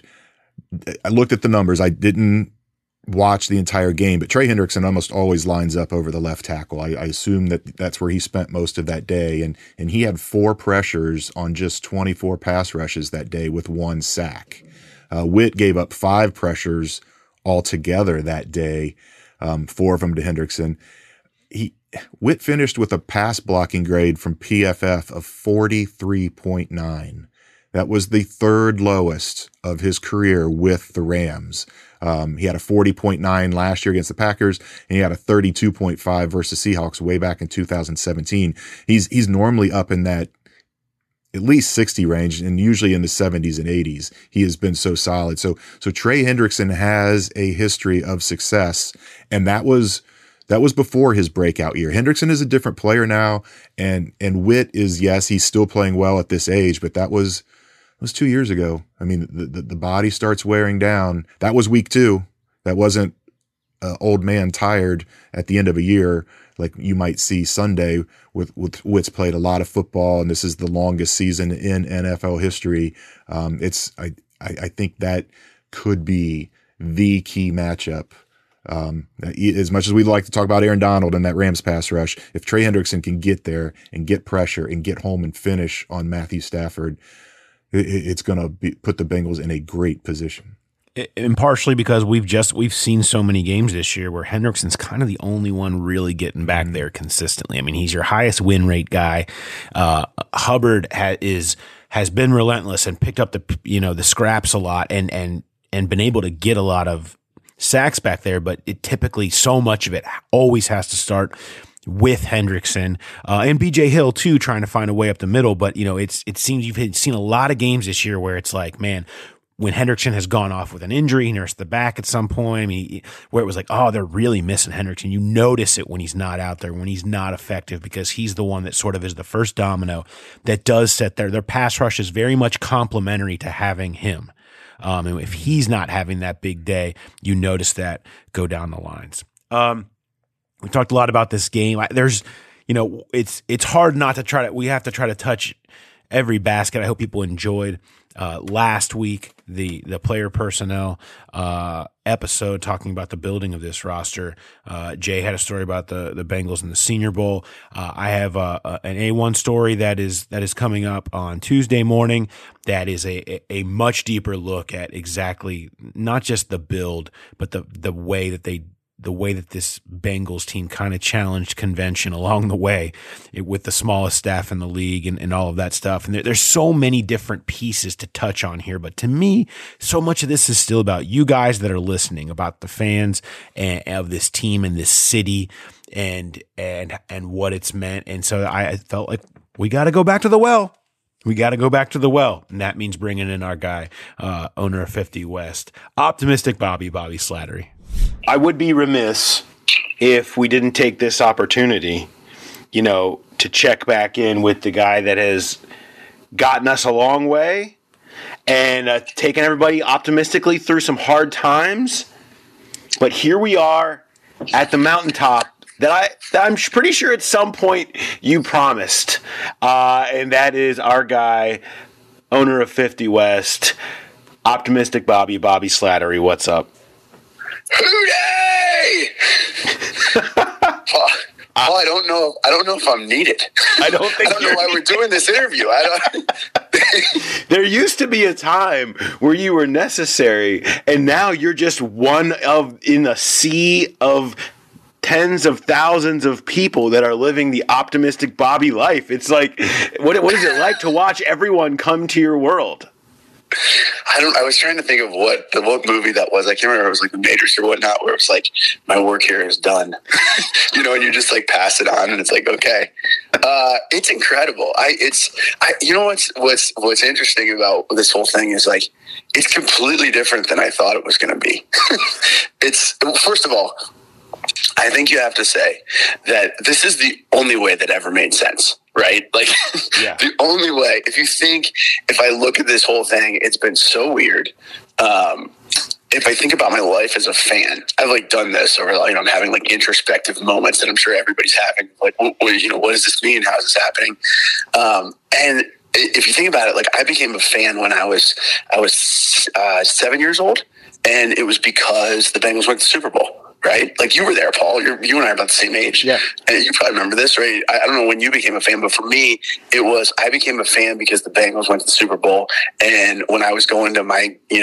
I looked at the numbers. I didn't watch the entire game, but Trey Hendrickson almost always lines up over the left tackle. I, I assume that that's where he spent most of that day. And, and he had four pressures on just twenty-four pass rushes that day with one sack. Uh, Witt gave up five pressures altogether that day, um, four of them to Hendrickson. he Witt finished with a pass blocking grade from P F F of forty-three point nine. That was the third lowest of his career with the Rams. Um, he had a forty point nine last year against the Packers, and he had a thirty-two point five versus Seahawks way back in two thousand seventeen. He's he's normally up in that at least sixty range, and usually in the seventies and eighties. He has been so solid. So so Trey Hendrickson has a history of success, and that was that was before his breakout year. Hendrickson is a different player now, and and Witt is, yes, he's still playing well at this age, but that was was two years ago. I mean, the, the, the body starts wearing down. That was week two. That wasn't uh, old man tired at the end of a year like you might see Sunday with, with Witt's played a lot of football, and this is the longest season in N F L history. Um, it's I, I, I think that could be the key matchup. Um, as much as we'd like to talk about Aaron Donald and that Rams pass rush, if Trey Hendrickson can get there and get pressure and get home and finish on Matthew Stafford, it's going to put the Bengals in a great position. And partially because we've just we've seen so many games this year where Hendrickson's kind of the only one really getting back there consistently. I mean, he's your highest win rate guy. Uh, Hubbard ha- is has been relentless and picked up the you know the scraps a lot and and and been able to get a lot of sacks back there. But it typically so much of it always has to start with Hendrickson uh, and B J Hill too, trying to find a way up the middle. But you know, it's it seems you've seen a lot of games this year where it's like, man, when Hendrickson has gone off with an injury, he nursed the back at some point, I mean, where it was like, oh, they're really missing Hendrickson. You notice it when he's not out there, when he's not effective, because he's the one that sort of is the first domino that does set their their pass rush is very much complementary to having him. Um, and if he's not having that big day, you notice that go down the lines. Um, We talked a lot about this game. There's, you know, it's it's hard not to try to. We have to try to touch every basket. I hope people enjoyed uh, last week the the player personnel uh, episode talking about the building of this roster. Uh, Jay had a story about the the Bengals in the Senior Bowl. Uh, I have a, a, an A one story that is that is coming up on Tuesday morning. That is a a much deeper look at exactly not just the build, but the the way that they. the way that this Bengals team kind of challenged convention along the way it, with the smallest staff in the league and, and all of that stuff. And there, there's so many different pieces to touch on here. But to me, so much of this is still about you guys that are listening, about the fans and, of this team and this city and, and, and what it's meant. And so I, I felt like we got to go back to the well. We got to go back to the well, and that means bringing in our guy, uh, owner of fifty West, Optimistic Bobby, Bobby Slattery. I would be remiss if we didn't take this opportunity, you know, to check back in with the guy that has gotten us a long way and uh, taken everybody optimistically through some hard times. But here we are at the mountaintop that, I, that I'm pretty sure at some point you promised, uh, and that is our guy, owner of fifty West, Optimistic Bobby, Bobby Slattery. What's up? Hooray! Paul, Paul, I don't know. I don't know if I'm needed. I don't think. I don't know why we're doing this interview. I don't. There used to be a time where you were necessary, and now you're just one of in a sea of tens of thousands of people that are living the optimistic Bobby life. It's like, what what is it like to watch everyone come to your world? I don't. I was trying to think of what the what movie that was. I can't remember. It was like The Matrix or whatnot, where it was like, my work here is done. You know, and you just like pass it on, and it's like, okay, uh, it's incredible. I it's I. You know what's what's what's interesting about this whole thing is like, it's completely different than I thought it was going to be. It's first of all, I think you have to say that this is the only way that ever made sense, right? Like, yeah. The only way, if you think, if I look at this whole thing, it's been so weird. Um, if I think about my life as a fan, I've like done this, or you know, I'm having like introspective moments that I'm sure everybody's having. Like, what, what, you know, what does this mean? How is this happening? Um, and if you think about it, like I became a fan when I was I was uh, seven years old, and it was because the Bengals went to the Super Bowl. Right? Like you were there, Paul. You're, you and I are about the same age. Yeah. And you probably remember this, right? I, I don't know when you became a fan, but for me, it was, I became a fan because the Bengals went to the Super Bowl. And when I was going to my, you know,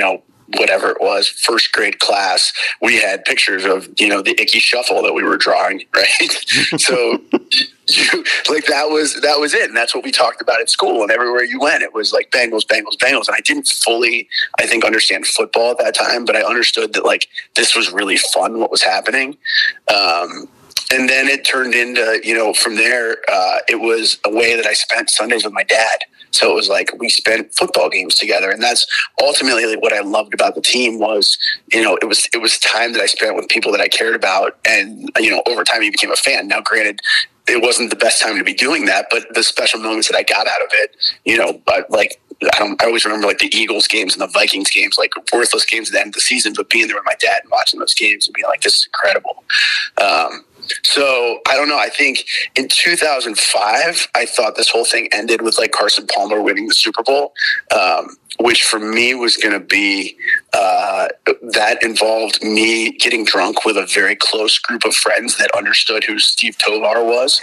whatever it was, first grade class, we had pictures of, you know, the Icky Shuffle that we were drawing, right? So you, like that was that was it. And that's what we talked about at school. And everywhere you went, it was like Bengals, Bengals, Bengals. And I didn't fully, I think, understand football at that time, but I understood that like this was really fun, what was happening. Um, and then it turned into, you know, from there, uh, it was a way that I spent Sundays with my dad. So it was like we spent football games together, and that's ultimately what I loved about the team was, you know, it was it was time that I spent with people that I cared about, and you know, over time you became a fan. Now, granted, it wasn't the best time to be doing that, but the special moments that I got out of it, you know, but like I don't, I always remember like the Eagles games and the Vikings games, like worthless games at the end of the season, but being there with my dad and watching those games and being like, this is incredible. Um, So I don't know. I think in two thousand five, I thought this whole thing ended with like Carson Palmer winning the Super Bowl, um, which for me was going to be uh, that involved me getting drunk with a very close group of friends that understood who Steve Tovar was.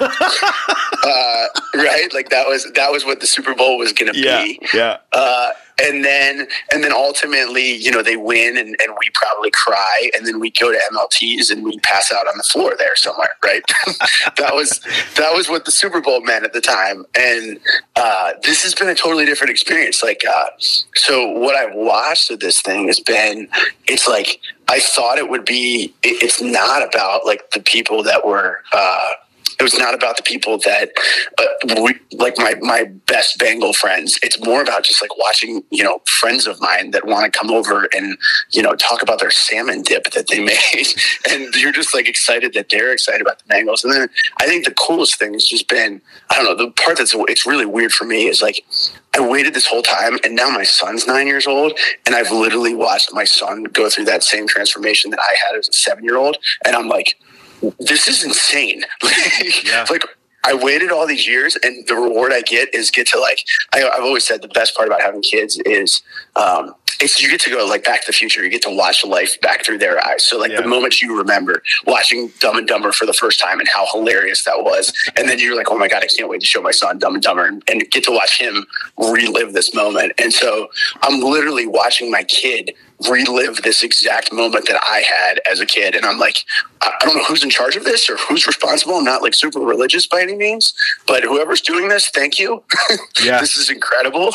uh, right? Like that was that was what the Super Bowl was going to yeah, be. Yeah. Uh, And then, and then ultimately, you know, they win and, and we probably cry, and then we go to M L Ts and we pass out on the floor there somewhere, right? that was that was what the Super Bowl meant at the time, and uh, this has been a totally different experience. Like, uh, so what I've watched of this thing has been, it's like I thought it would be. It, it's not about like the people that were. Uh, It was not about the people that, uh, we, like my, my best Bengal friends. It's more about just like watching, you know, friends of mine that want to come over and, you know, talk about their salmon dip that they made. And you're just like excited that they're excited about the Bengals. And then I think the coolest thing has just been, I don't know, the part that's, it's really weird for me is like, I waited this whole time and now my son's nine years old and I've literally watched my son go through that same transformation that I had as a seven year old. And I'm like, this is insane. yeah. Like I waited all these years and the reward I get is get to like, I, I've always said the best part about having kids is, um, it's you get to go like Back to the Future. You get to watch life back through their eyes. So like yeah. the moment you remember watching Dumb and Dumber for the first time and how hilarious that was. And then you're like, oh my God, I can't wait to show my son Dumb and Dumber and, and get to watch him relive this moment. And so I'm literally watching my kid relive this exact moment that I had as a kid. And I'm like, I don't know who's in charge of this or who's responsible. I'm not like super religious by any means, but whoever's doing this, thank you. Yeah. This is incredible.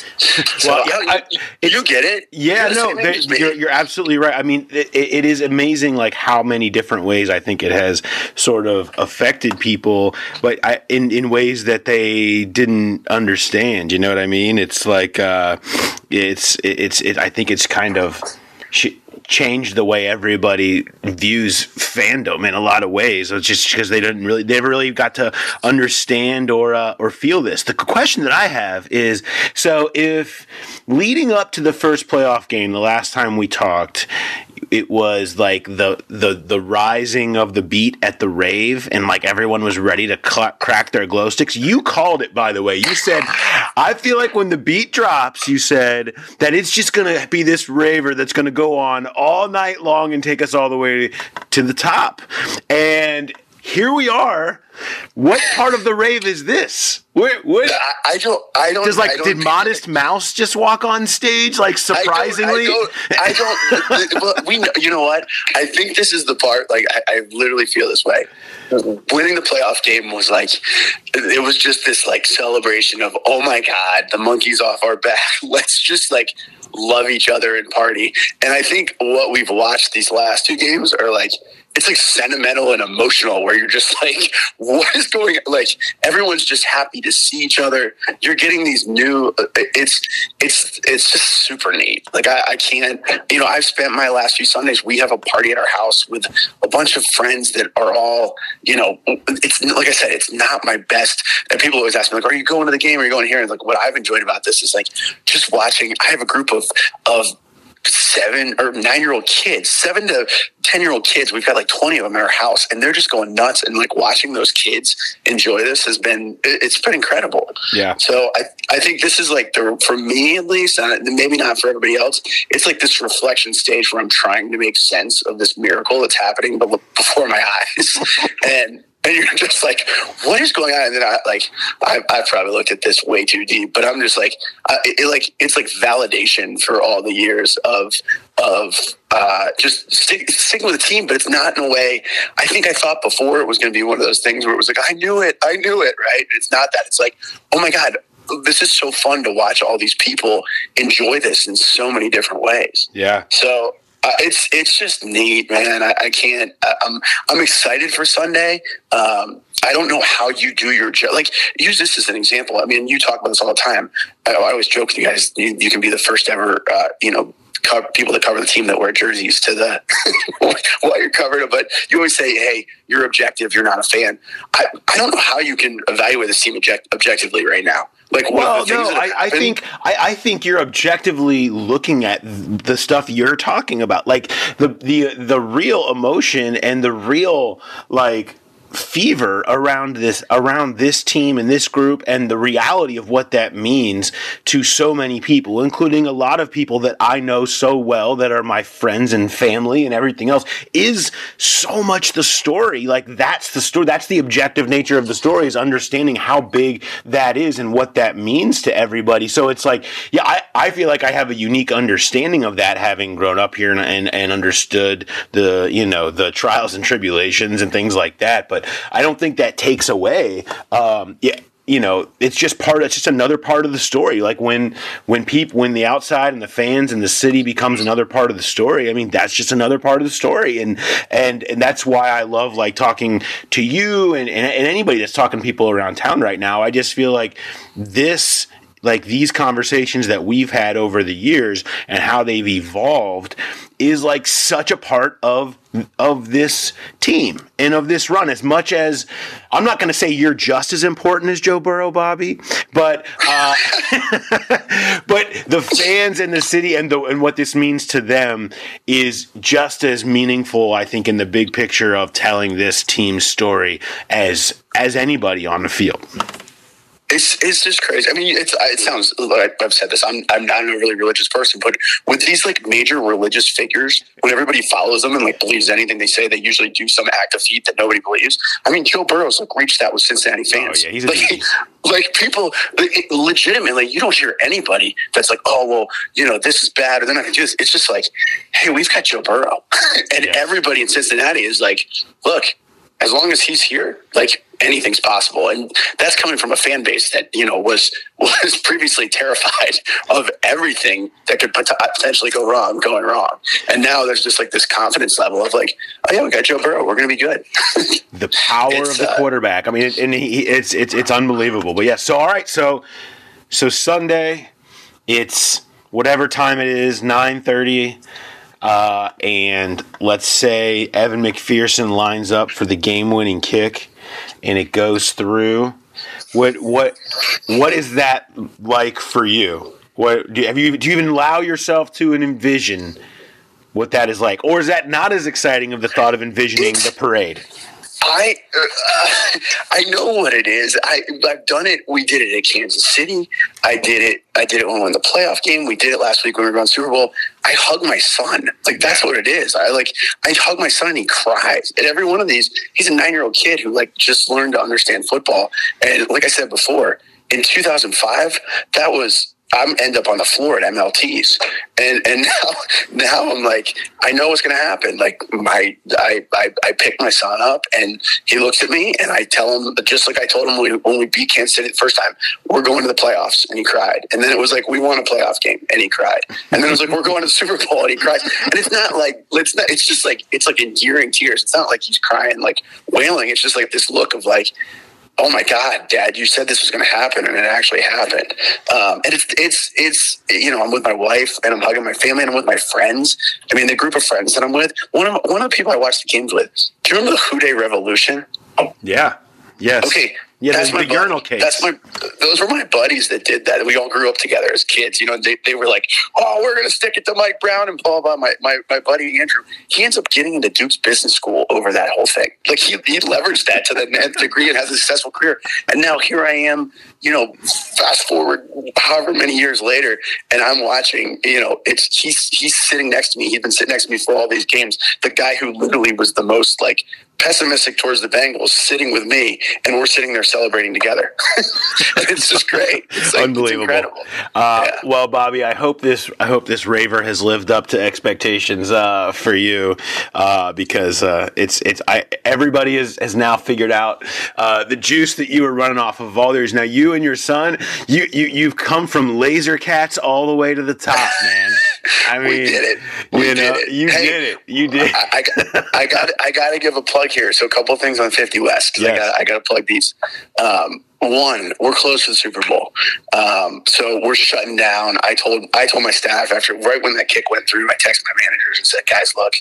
so well, yeah, I, you, you get it. Yeah, no, they, you're, you're absolutely right. I mean, it, it is amazing like how many different ways I think it has sort of affected people, but I, in, in ways that they didn't understand, you know what I mean? It's like, uh, it's, it's, it, I think it's kind of, changed the way everybody views fandom in a lot of ways. It's just because they didn't really, they never really got to understand or uh, or feel this. The question that I have is, so if leading up to the first playoff game, the last time we talked, it was like the the the rising of the beat at the rave, and like everyone was ready to cl- crack their glow sticks. You called it, by the way. You said, I feel like when the beat drops, you said that it's just going to be this raver that's going to go on all night long and take us all the way to the top. And here we are. What part of the rave is this? What, what? I, I don't. I don't. Does like I don't did Modest Mouse just walk on stage? Like surprisingly, I don't. I don't, I don't well, we. You know what? I think this is the part. Like I, I literally feel this way. Winning the playoff game was like, it was just this like celebration of, oh my God, the monkey's off our back. Let's just like love each other and party. And I think what we've watched these last two games are like, it's like sentimental and emotional where you're just like, what is going on? Like everyone's just happy to see each other. You're getting these new, it's, it's, it's just super neat. Like I, I can't, you know, I've spent my last few Sundays, we have a party at our house with a bunch of friends that are all, you know, it's like I said, it's not my best. And people always ask me like, are you going to the game? Or are you going here? And like, what I've enjoyed about this is like just watching, I have a group of, of, seven or nine year old kids, seven to ten year old kids. We've got like twenty of them in our house and they're just going nuts. And like watching those kids enjoy this has been, it's been incredible. Yeah. So I, I think this is like the, for me at least, and maybe not for everybody else, it's like this reflection stage where I'm trying to make sense of this miracle that's happening before my eyes. and, And you're just like, what is going on? And then I like, I, I probably looked at this way too deep, but I'm just like, uh, it, it like, it's like validation for all the years of, of uh, just stick, sticking with the team, but it's not in a way. I think I thought before it was going to be one of those things where it was like, I knew it, I knew it, right? It's not that. It's like, oh my God, this is so fun to watch all these people enjoy this in so many different ways. Yeah. So uh, it's it's just neat, man. I, I can't. I, I'm I'm excited for Sunday. Um, I don't know how you do your job. Like, use this as an example. I mean, you talk about this all the time. I, I always joke with you guys. You, you can be the first ever, uh, you know, cover, people that cover the team that wear jerseys to the while you're covered. But you always say, "Hey, you're objective. You're not a fan." I, I don't know how you can evaluate this team object, objectively right now. Like, well, no, I, I think I, I think you're objectively looking at the stuff you're talking about, like the the the real emotion and the real like fever around this around this team and this group and the reality of what that means to so many people, including a lot of people that I know so well that are my friends and family and everything else, is so much the story. Like, that's the story. That's the objective nature of the story, is understanding how big that is and what that means to everybody. So it's like, yeah, I, I feel like I have a unique understanding of that, having grown up here and, and, and understood the, you know, the trials and tribulations and things like that. But I don't think that takes away, um, yeah, you know, it's just part. It's just another part of the story. Like when when people, when the outside and the fans and the city becomes another part of the story. I mean, that's just another part of the story, and and and that's why I love like talking to you and and, and anybody that's talking to people around town right now. I just feel like this. Like these conversations that we've had over the years and how they've evolved is like such a part of of this team and of this run. As much as I'm not going to say you're just as important as Joe Burrow, Bobby, but uh, but the fans and the city and the and what this means to them is just as meaningful, I think, in the big picture of telling this team's story as as anybody on the field. It's it's just crazy. I mean, it's it sounds like I've said this. I'm I'm not a really religious person, but with these like major religious figures, when everybody follows them and like believes anything they say, they usually do some act of feat that nobody believes. I mean, Joe Burrow's like reached that with Cincinnati fans. Oh, yeah, he's a like, like people like, legitimately, you don't hear anybody that's like, oh well, you know, this is bad or they're not going to do this. It's just like, hey, we've got Joe Burrow, and yeah. everybody in Cincinnati is like, look, as long as he's here, like anything's possible. And that's coming from a fan base that, you know, was was previously terrified of everything that could potentially go wrong, going wrong. And now there's just like this confidence level of like, oh yeah, we got Joe Burrow. We're going to be good. The power it's, of the uh, quarterback. I mean, and he, it's, it's, it's unbelievable, but yeah. So, all right. So, so Sunday, it's whatever time it is, nine thirty. Uh, and let's say Evan McPherson lines up for the game-winning kick, and it goes through. What what what is that like for you? What do you, have you do you even allow yourself to envision what that is like, or is that not as exciting of the thought of envisioning the parade? I uh, I know what it is. I I've done it. We did it at Kansas City. I did it. I did it when we won the playoff game. We did it last week when we were on Super Bowl. I hug my son. Like that's what it is. I like I hug my son and he cries. And every one of these, he's a nine year old kid who like just learned to understand football. And like I said before, in two thousand five, that was. I'm end up on the floor at M L Ts, and and now now I'm like, I know what's going to happen. Like my I, I I pick my son up, and he looks at me, and I tell him just like I told him when we, when we beat Kansas City the first time, we're going to the playoffs, and he cried. And then it was like we won a playoff game, and he cried. And then it was like we're going to the Super Bowl, and he cries. And it's not like it's not. It's just like it's like endearing tears. It's not like he's crying like wailing. It's just like this look of like, oh my God, Dad, you said this was going to happen, and it actually happened. Um, and it's, it's, it's, you know, I'm with my wife, and I'm hugging my family, and I'm with my friends. I mean, the group of friends that I'm with, one of, one of the people I watched the games with, do you remember the Who Dey Revolution? Yeah. Yes. Okay. Yeah, that's my the urinal case. That's my. Those were my buddies that did that. We all grew up together as kids. You know, they, they were like, "Oh, we're gonna stick it to Mike Brown and blah blah." My my my buddy Andrew, he ends up getting into Duke's business school over that whole thing. Like he he leveraged that to the nth degree and has a successful career. And now here I am. You know, fast forward however many years later, and I'm watching. You know, it's he's he's sitting next to me. He's been sitting next to me for all these games. The guy who literally was the most like pessimistic towards the Bengals sitting with me, and we're sitting there celebrating together. It's just great. It's like, unbelievable. It's incredible. Uh, yeah. Well, Bobby, I hope this I hope this raver has lived up to expectations uh, for you, uh, because uh, it's it's I everybody is, has now figured out uh, the juice that you were running off of all theirs. Now you and your son, you you you've come from Laser Cats all the way to the top, man. I mean, we did it. We you know, did it. You hey, did it. You did. I, I, got, I got. I got to give a plug here. So a couple of things on fifty West. Yes. I got. I got to plug these. Um, one, we're close to the Super Bowl, um, so we're shutting down. I told. I told my staff after right when that kick went through. I texted my managers and said, "Guys, look."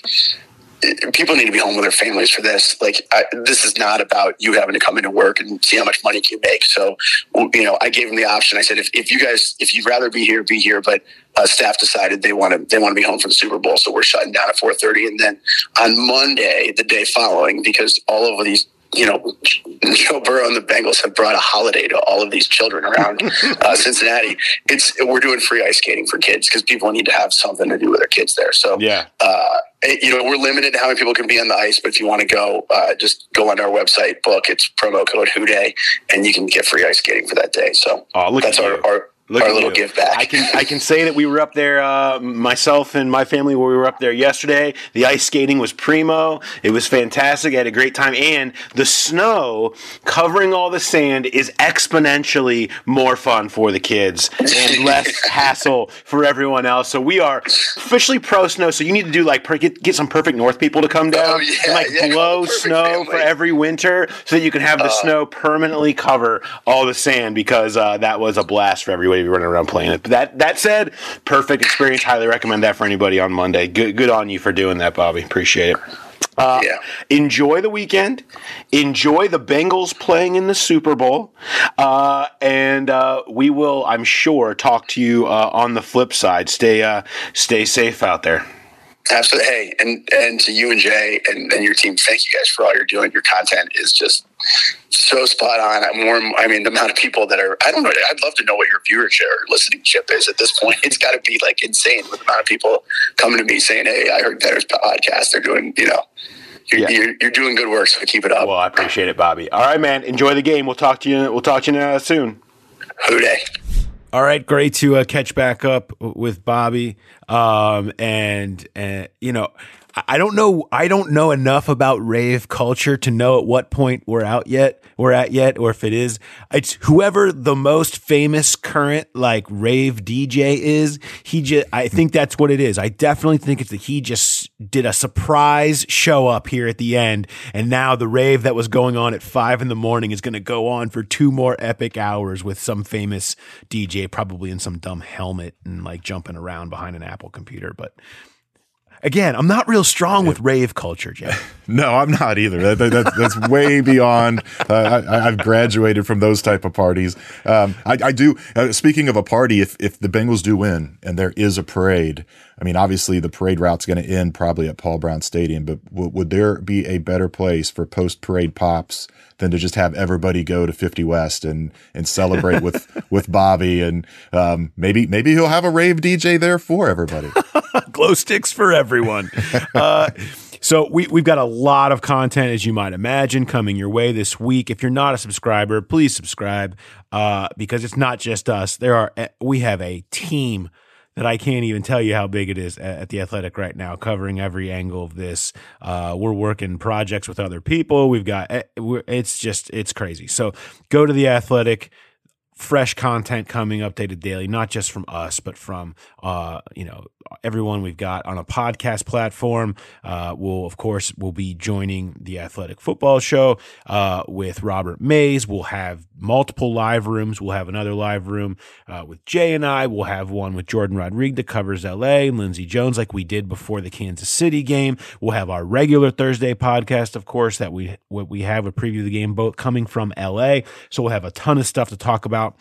People need to be home with their families for this. Like, I, this is not about you having to come into work and see how much money you make. So, you know, I gave them the option. I said, if, if you guys, if you'd rather be here, be here. But uh, staff decided they want to, they want to be home for the Super Bowl. So we're shutting down at four thirty. And then on Monday, the day following, because all of these, you know, Joe Burrow and the Bengals have brought a holiday to all of these children around uh, Cincinnati. It's we're doing free ice skating for kids because people need to have something to do with their kids there. So, yeah. Uh, you know, we're limited to how many people can be on the ice, but if you want to go, uh, just go on our website, book. It's promo code Houday, and you can get free ice skating for that day. So oh, look that's at our, you. our Look our at little you. give back. I can I can say that we were up there, uh, myself and my family, where we were up there yesterday. The ice skating was primo. It was fantastic. I had a great time. And the snow covering all the sand is exponentially more fun for the kids and less hassle for everyone else. So we are officially pro snow. So you need to do like per, get, get some Perfect North people to come down Oh, yeah, and like yeah, blow Perfect snow family. for every winter so that you can have the uh, snow permanently cover all the sand, because uh, that was a blast for everybody running around playing it. But that that said, perfect experience. Highly recommend that for anybody on Monday. Good good on you for doing that, Bobby. Appreciate it. Uh, yeah. Enjoy the weekend. Enjoy the Bengals playing in the Super Bowl. Uh, and uh, we will, I'm sure, talk to you uh, on the flip side. Stay uh, stay safe out there. Absolutely. Hey, and, and to you and Jay and, and your team, thank you guys for all you're doing. Your content is just so spot on. I'm more, I mean, the amount of people that are, I don't know, I'd love to know what your viewership or listening ship is at this point. It's got to be like insane with the amount of people coming to me saying, hey, I heard Bettor's podcast. They're doing, you know, you're, yeah. you're, you're doing good work, so keep it up. Well, I appreciate it, Bobby. All right, man. Enjoy the game. We'll talk to you. We'll talk to you uh, soon. Houday. All right, great to uh, catch back up with Bobby. Um, and, and, you know, I don't know. I don't know enough about rave culture to know at what point we're out yet. We're at yet, or if it is, it's whoever the most famous current like rave D J is. He just, I think that's what it is. I definitely think it's that he just did a surprise show up here at the end, and now the rave that was going on at five in the morning is going to go on for two more epic hours with some famous D J, probably in some dumb helmet and like jumping around behind an Apple computer, but. Again, I'm not real strong with rave culture, Jay. No, I'm not either. That, that, that's way beyond. Uh, I, I've graduated from those type of parties. Um, I, I do. Uh, speaking of a party, if if the Bengals do win and there is a parade, I mean, obviously the parade route's going to end probably at Paul Brown Stadium. But w- would there be a better place for post parade pops than to just have everybody go to fifty West and and celebrate with with Bobby, and um, maybe maybe he'll have a rave D J there for everybody. Glow sticks for everyone. Uh, so we, we've got a lot of content, as you might imagine, coming your way this week. If you're not a subscriber, please subscribe uh, because it's not just us. There are we have a team that I can't even tell you how big it is at, at The Athletic right now, covering every angle of this. Uh, we're working projects with other people. We've got we're, it's just it's crazy. So go to The Athletic. Fresh content coming, updated daily, not just from us, but from uh, you know everyone we've got on a podcast platform. Uh, we'll of course we'll be joining the Athletic Football Show uh, with Robert Mays. We'll have multiple live rooms. We'll have another live room uh, with Jay and I. We'll have one with Jordan Rodriguez that covers L A, and Lindsey Jones, like we did before the Kansas City game. We'll have our regular Thursday podcast, of course, that we what we have a preview of the game, both coming from L A. So we'll have a ton of stuff to talk about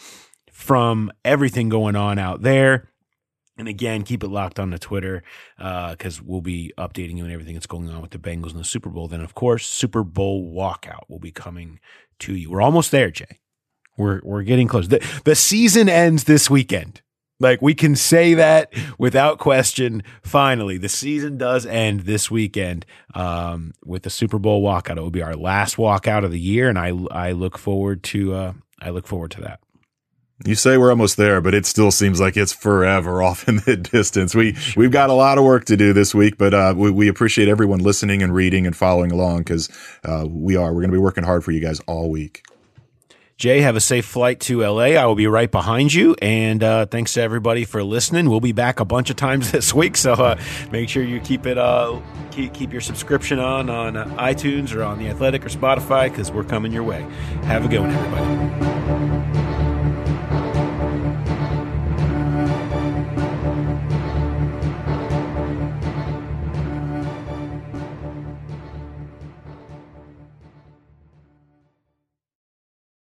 from everything going on out there. And again, keep it locked on the Twitter because uh, we'll be updating you on everything that's going on with the Bengals in the Super Bowl. Then, of course, Super Bowl walkout will be coming to you. We're almost there, Jay. We're we're getting close. The, the season ends this weekend. Like, we can say that without question. Finally, the season does end this weekend um, with the Super Bowl walkout. It will be our last walkout of the year, and I I look forward to uh, I look forward to that. You say we're almost there, but it still seems like it's forever off in the distance. We we've got a lot of work to do this week, but uh, we, we appreciate everyone listening and reading and following along because uh, we are we're going to be working hard for you guys all week. Jay, have a safe flight to L A. I will be right behind you. And uh, thanks to everybody for listening. We'll be back a bunch of times this week, so uh, make sure you keep it uh, keep, keep your subscription on on uh, iTunes or on The Athletic or Spotify because we're coming your way. Have a good one, everybody.